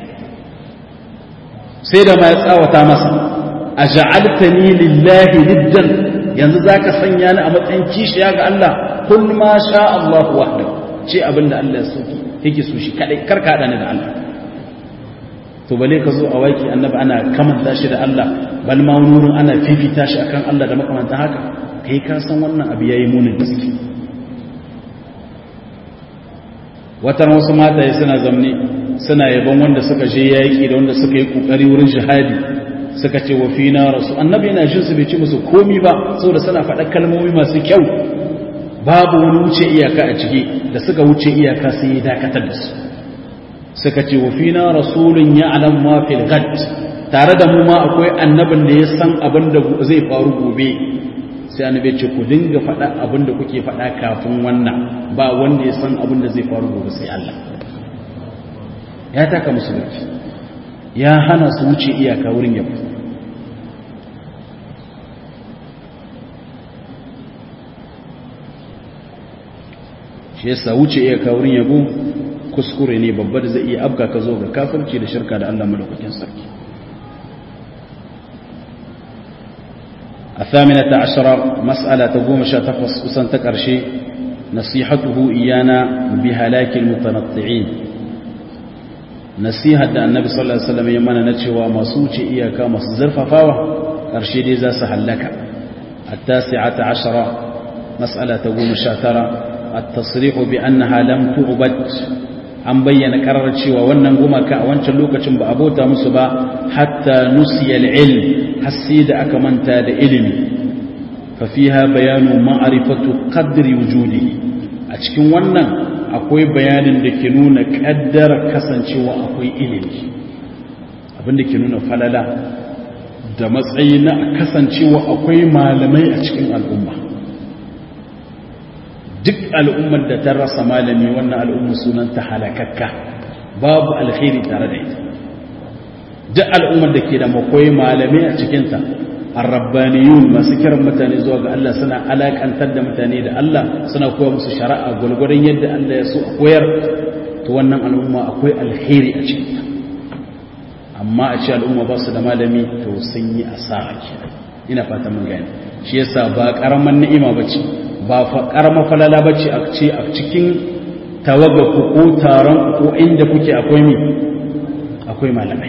sai da ma ya tsawata masa, aj'altani lillahi niddan, yanzu zaka sanya ni a matsayin kishiya ga Allah, kul ma sha Allah wahdahu, ce abinda Allah yake so shi kadai, karka hada ni da Allah. to bale ka zo a waki annabi ana kamanta shi da Allah, bal ma wurin ana fifita shi akan Allah da makamantan haka, kai ka san wannan abu yayi munin gaske. watan wasu mataye suna zamne suna yabon wanda suka je yaki da wanda suka yi kokari wurin jihadi, suka ce wa fina rasul, annabi yana jin su bai ci musu komi ba, saboda suna faɗa kalmomi masu kyau, babu wani wuce iyaka a ciki. da suka wuce iyaka sai ya dakatar da su, suka ce wa fina rasulun ya'lam ma fil ghad, tare da mu ma akwai annabin da ya san abin da zai faru gobe. sai annabi ce ku dinga faɗa abin da kuke faɗa kafin wannan, ba wanda ya san abin da zai faru gobe sai Allah. ya taka musu baki, ya hana su wuce iyaka wurin yabo. shi yasa wuce iyaka wurin yabo kuskure ne babba da zai iya abga ka zo ga kafirci da shirka da Allah madaukakin sarki. الثامنة عشرة مسألة تقوم شاتفص أسان تكرشي نصيحته إيانا بهلاك المتنطعين. نصيحة النبي صلى الله عليه وسلم يمانا نتشوى ما سوچي إياكا ما سزرفا فاوة ƙarshe dai za su hallaka. التاسعة عشرة مسألة تقوم الشاترة التصريح بأنها لم تعبد an bayyana karar cewa wannan gumaka a wancan lokacin ba abota musu ba hatta nusiya al-ilm hasi da aka manta da ilimi fa fiha bayanu ma'rifatu qadri wujudi a cikin wannan akwai bayanin da ke nuna kaddar kasancewa akwai ilimi abinda ke nuna falala da matsayi na kasancewa akwai malamai a cikin al'umma. Duk al'ummar da ta rasa malami wannan al'umma sunanta halakakka babu alkhairi tare da ita. Duk al'ummar da ke da makoyi malami a cikinta ar-rabbaniyun masu kiran mutane zuwa ga Allah suna alakantar da mutane da Allah suna koya musu shari'a gwargwadon yadda Allah ya so a koyar to wannan al'umma akwai alkhairi a cikinta. Amma a ce al'umma ba su da malami to sun yi asara kenan. Ina fata mun gane shi yasa ba karaman ni'ima bace ba ƙarama falala ba ce a cikin tawagaku ko taron ko inda kuke akwai malamai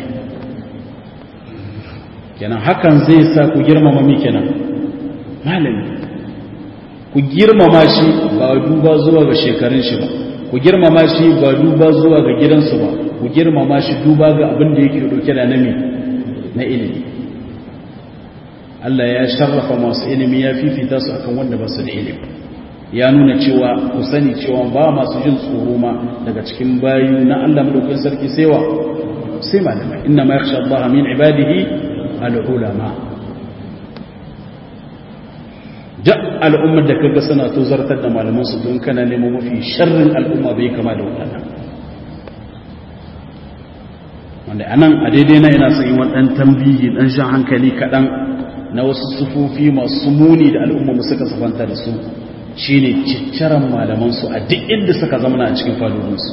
kenan hakan zai sa ku girmama mi kenan malami ku girmama shi ba duba zuwa ga shekarun shi ba ku girmama shi ba duba zuwa ga gidansu ba ku girmama shi duba ga abin da yake dauke da na ilimi Allah ya sharrafa masu ilimi ya fifita su akan wanda ba su da ilimi ya nuna cewa ku sani cewa ba masu jin tsoro ma daga cikin bayu na Allah madaukakin sarki sai malamai inna ma yakhsha Allah min ibadihi al-ulama da al'ummar da kaga suna to zartar da malaman su don kana nemo mafi sharrin al'umma bai kama da wannan wanda anan a daidai na ina son yi wadan tambihi dan shan hankali kadan na wasu sufofi masu muni da al'umma suka safanta da su shine ciccaran malamansu a duk inda suka zama a cikin falodinsu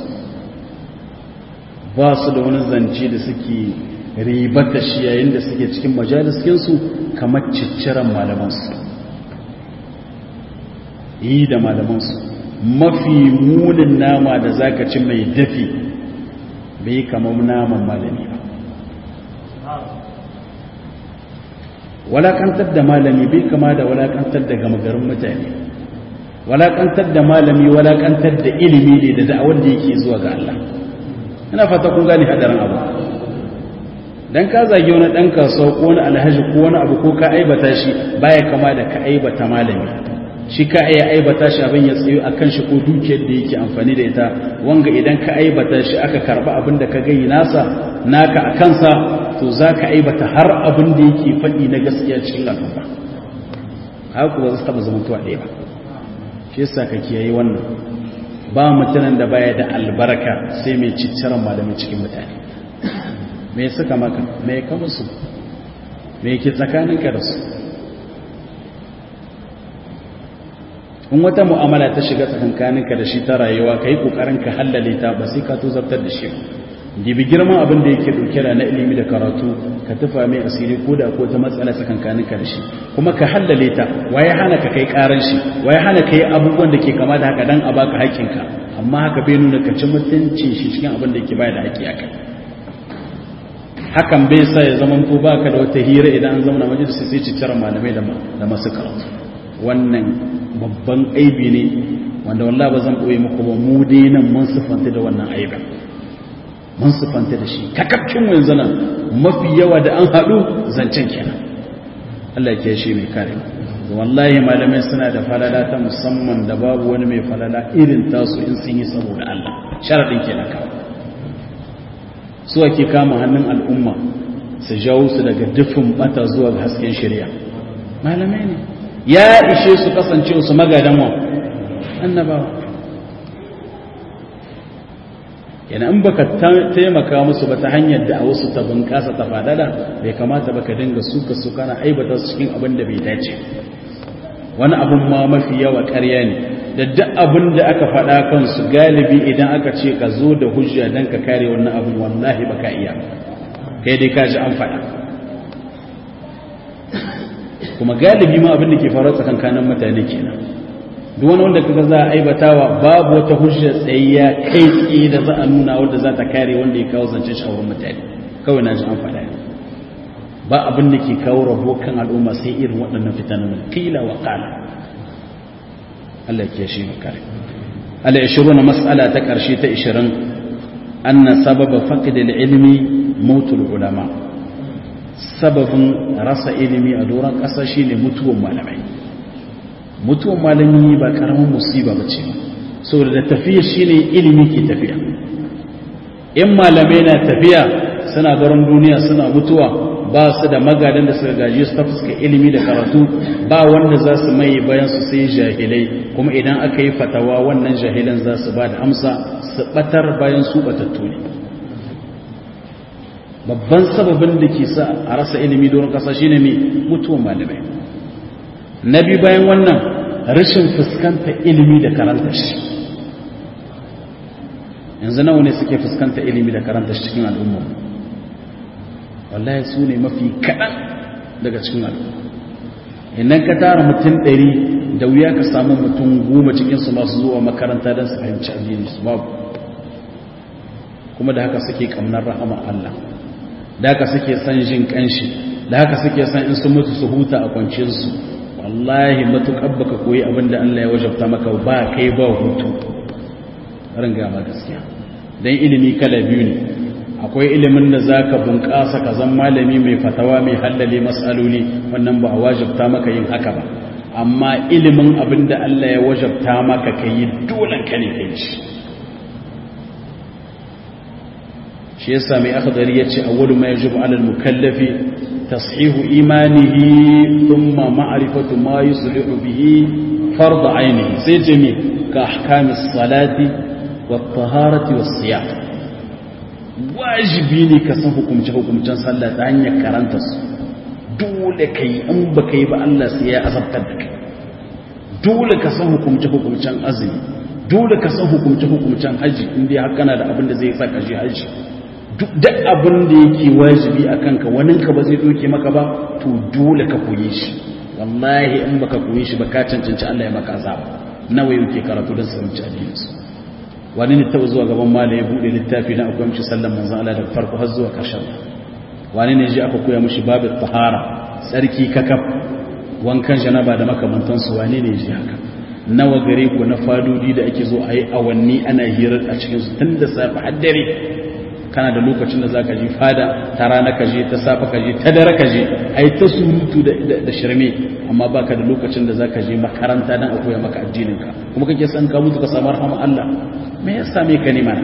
ba su da wani zance da suke ribata shi yayin da suke cikin majaliskinsu kamar ciccaran malamansu yi da malamansu mafi munin nama da zaka ci mai dafi bai kamar naman malami ba walakantar da malami bai kama da walakantar da gama garin mutane walakantar da malami walakantar da ilimi ne da da'awar da yake zuwa ga Allah ina fata kun gane hadarin abu dan ka zage wani dan kasuwa ko wani alhaji ko wani abu ko ka aibata shi baya kama da ka aibata malami shi ka aibata shi abin ya tsayo akan shi ko dukiyar da yake amfani da ita wanga idan ka aibata shi aka karba abin da ka gani naka a kansa to za ka aibata har abin da yake faɗi na gaskiya cikin al'umma haka ba zai taɓa zamantowa ɗaya ba shi yasa ka kiyaye wannan ba mutanen da baya da albarka sai mai cicciran malamin cikin mutane me suka maka me ka musu me ke tsakaninka da su in wata mu'amala ta shiga tsakankaninka da shi ta rayuwa ka yi ƙoƙarin ka hallale ta ba sai ka tozartar da shi dibi girman abin da yake ɗauke da na ilimi da karatu ka tufa mai asiri ko da ko ta matsala tsakankaninka da shi kuma ka hallale ta waye hana ka kai ƙaran shi waye hana ka yi abubuwan da ke kama da haka dan a baka haƙƙinka amma haka bai nuna ka ci mutuncin shi cikin abin da yake bayar da haƙƙi a kai hakan bai sa ya zama ko baka da wata hira idan an zama majalisi sai cicciran malamai da masu karatu wannan babban aibi ne wanda wallahi ba zan koyi muku ba mu dai nan mun sifanta da wannan aibin mun sifanta da shi kakakkin yanzu nan mafi yawa da an haɗu zancen kenan Allah ke shi mai kare wallahi malamai suna da falala ta musamman da babu wani mai falala irin tasu in sun yi saboda Allah sharadin kenan kawai su ake kama hannun al'umma su jawo su daga dufin bata zuwa ga hasken shari'a malamai ne ya ishe su kasance su magadan wa annabawa yana in baka taimaka musu ba ta hanyar da a wasu ta bunƙasa ta fadada bai kamata ba ka dinga suka su kana aibata su cikin abin da bai dace wani abin ma mafi yawa ƙarya ne da duk abin da aka faɗa kansu galibi idan aka ce ka zo da hujja don ka kare wannan abin wallahi baka iya kai dai ka ji an faɗa kuma galibi ma abin da ke faruwa tsakankanin mutane kenan duk wani wanda kaga za a aibatawa babu wata hujja tsayayya kai tsaye da za a nuna wanda za ta kare wanda ya kawo zancen shawarar mutane kawai na ji an faɗa ba abin da ke kawo rabo kan al'umma sai irin waɗannan fitanan qila wa qala Allah ya shi makare al-20 mas'ala ta karshe ta 20 anna sababa faqd al-ilmi mautul ulama sababin rasa ilimi a doron ƙasa shine mutuwan malamai. Mutuwan malami ba karamin musiba bace ba saboda da tafiya shine ilimi ke tafiya. In malamai na tafiya suna garin duniya suna mutuwa ba su da magadan da suka gaji su ta fuska ilimi da karatu ba wanda za su mai bayan su sai jahilai, kuma idan aka yi fatawa wannan jahilan za su ba da amsa su batar bayan su batattu ne. Babban sababin da ke sa a rasa ilimi don kasa shine ne mutuwan malamai. Na biyu bayan wannan rashin fuskanta ilimi da karanta shi. Yanzu nawa ne suke fuskanta ilimi da karanta shi cikin al'umma? Wallahi su ne mafi kaɗan daga cikin al'umma. Idan ka tara mutum 100 da wuya ka samu mutum 10 cikinsu masu zuwa makaranta don su fahimci addini su babu. Kuma da haka suke kamnar rahama Allah, da haka suke san jin kanshi, da haka suke san in sun mutu su huta a kwanciyarsu. Wallahi matuƙar baka koyi abin da Allah ya wajabta maka ba kai ba hutu. Ringa ma gaskiya. Dan ilimi kala biyu ne. Akwai ilimin da zaka bunƙasa ka zama malami mai fatawa mai hallale mas'aloli, wannan ba a wajabta maka yin haka ba. Amma ilimin abin da Allah ya wajabta maka kai dole ka ne kai shi. Shi yasa mai akhdari yace awwalu ma yajibu 'ala al-mukallafi tashihu imanihi thumma ma'rifatu ma yuslihu bihi fard 'ainihi sai jami ka ahkamis salati wat taharati was siyam. Wajibi ne ka san hukumce-hukumcen sallah ta hanyar karanta su. Dole kai in baka yi ba Allah sai ya azabtar da kai. Dole ka san hukumce-hukumcen azumi, dole ka san hukumce-hukumcen haji inda har kana da abin da zai saka shi haji. Duk abin da yake wajibi a kanka waninka ba zai doke maka ba, to dole ka koyi shi. Wallahi in baka koyi shi ba ka cancanci Allah ya maka azaba. Nawa yake karatu don samun addinin su. Wani ne taɓa zuwa gaban malami ya buɗe littafi na akwai mishi sallan manzon Allah daga farko har zuwa ƙarshen. Wani ne ji aka koya mishi babu tahara, tsarki kakaf, wankan janaba da makamantansu. Wani ne ji haka? Nawa gare ku na fadodi da ake zo a yi awanni ana hirar a cikinsu tun da safe har dare. Kana da lokacin da za ka ji fada ta rana ka je ta safa ka je ta dare ka je a yi ta surutu da shirme, amma ba ka da lokacin da za ka je makaranta don a koya maka addininka, kuma kake san ka mutu ka samu rahama Allah. Me ya same ka nema?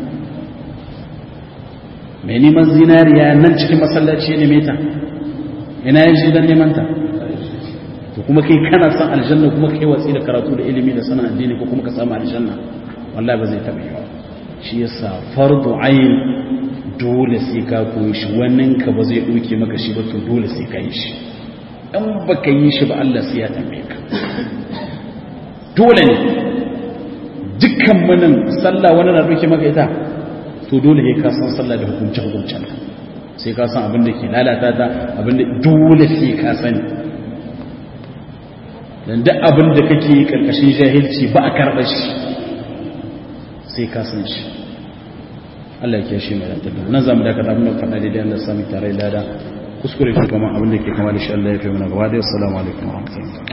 mai neman zinariya nan cikin masallaci ne meta ina yin shi don neman ta? to kuma kai kana san aljanna kuma kai watsi da karatu da ilimi da sanin addini ko kuma ka samu aljanna? wallahi ba zai taɓa yi ba. shi yasa fardu ayin dole sai ka koyi shi, wannan ka ba zai ɗauke maka shi ba, to dole sai ka yi shi. in baka yi shi ba Allah sai ya tambaye ka. dole ne dukkan manin sallah wani na ɗauke maka ita, to dole ne ka san sallah da hukunce-hukuncen sai ka san abin da ke lalata ta, abin da dole sai ka sani. dan duk abin da kake yi karkashin jahilci ba a karɓa shi sai ka san shi. Allah ya kiyaye mai rantar nan zamu da kada mun faɗa daidai Allah sami tare lada kuskure kuma abin da ke kama da shi Allah ya fi mana gaba da assalamu alaikum wa rahmatullahi.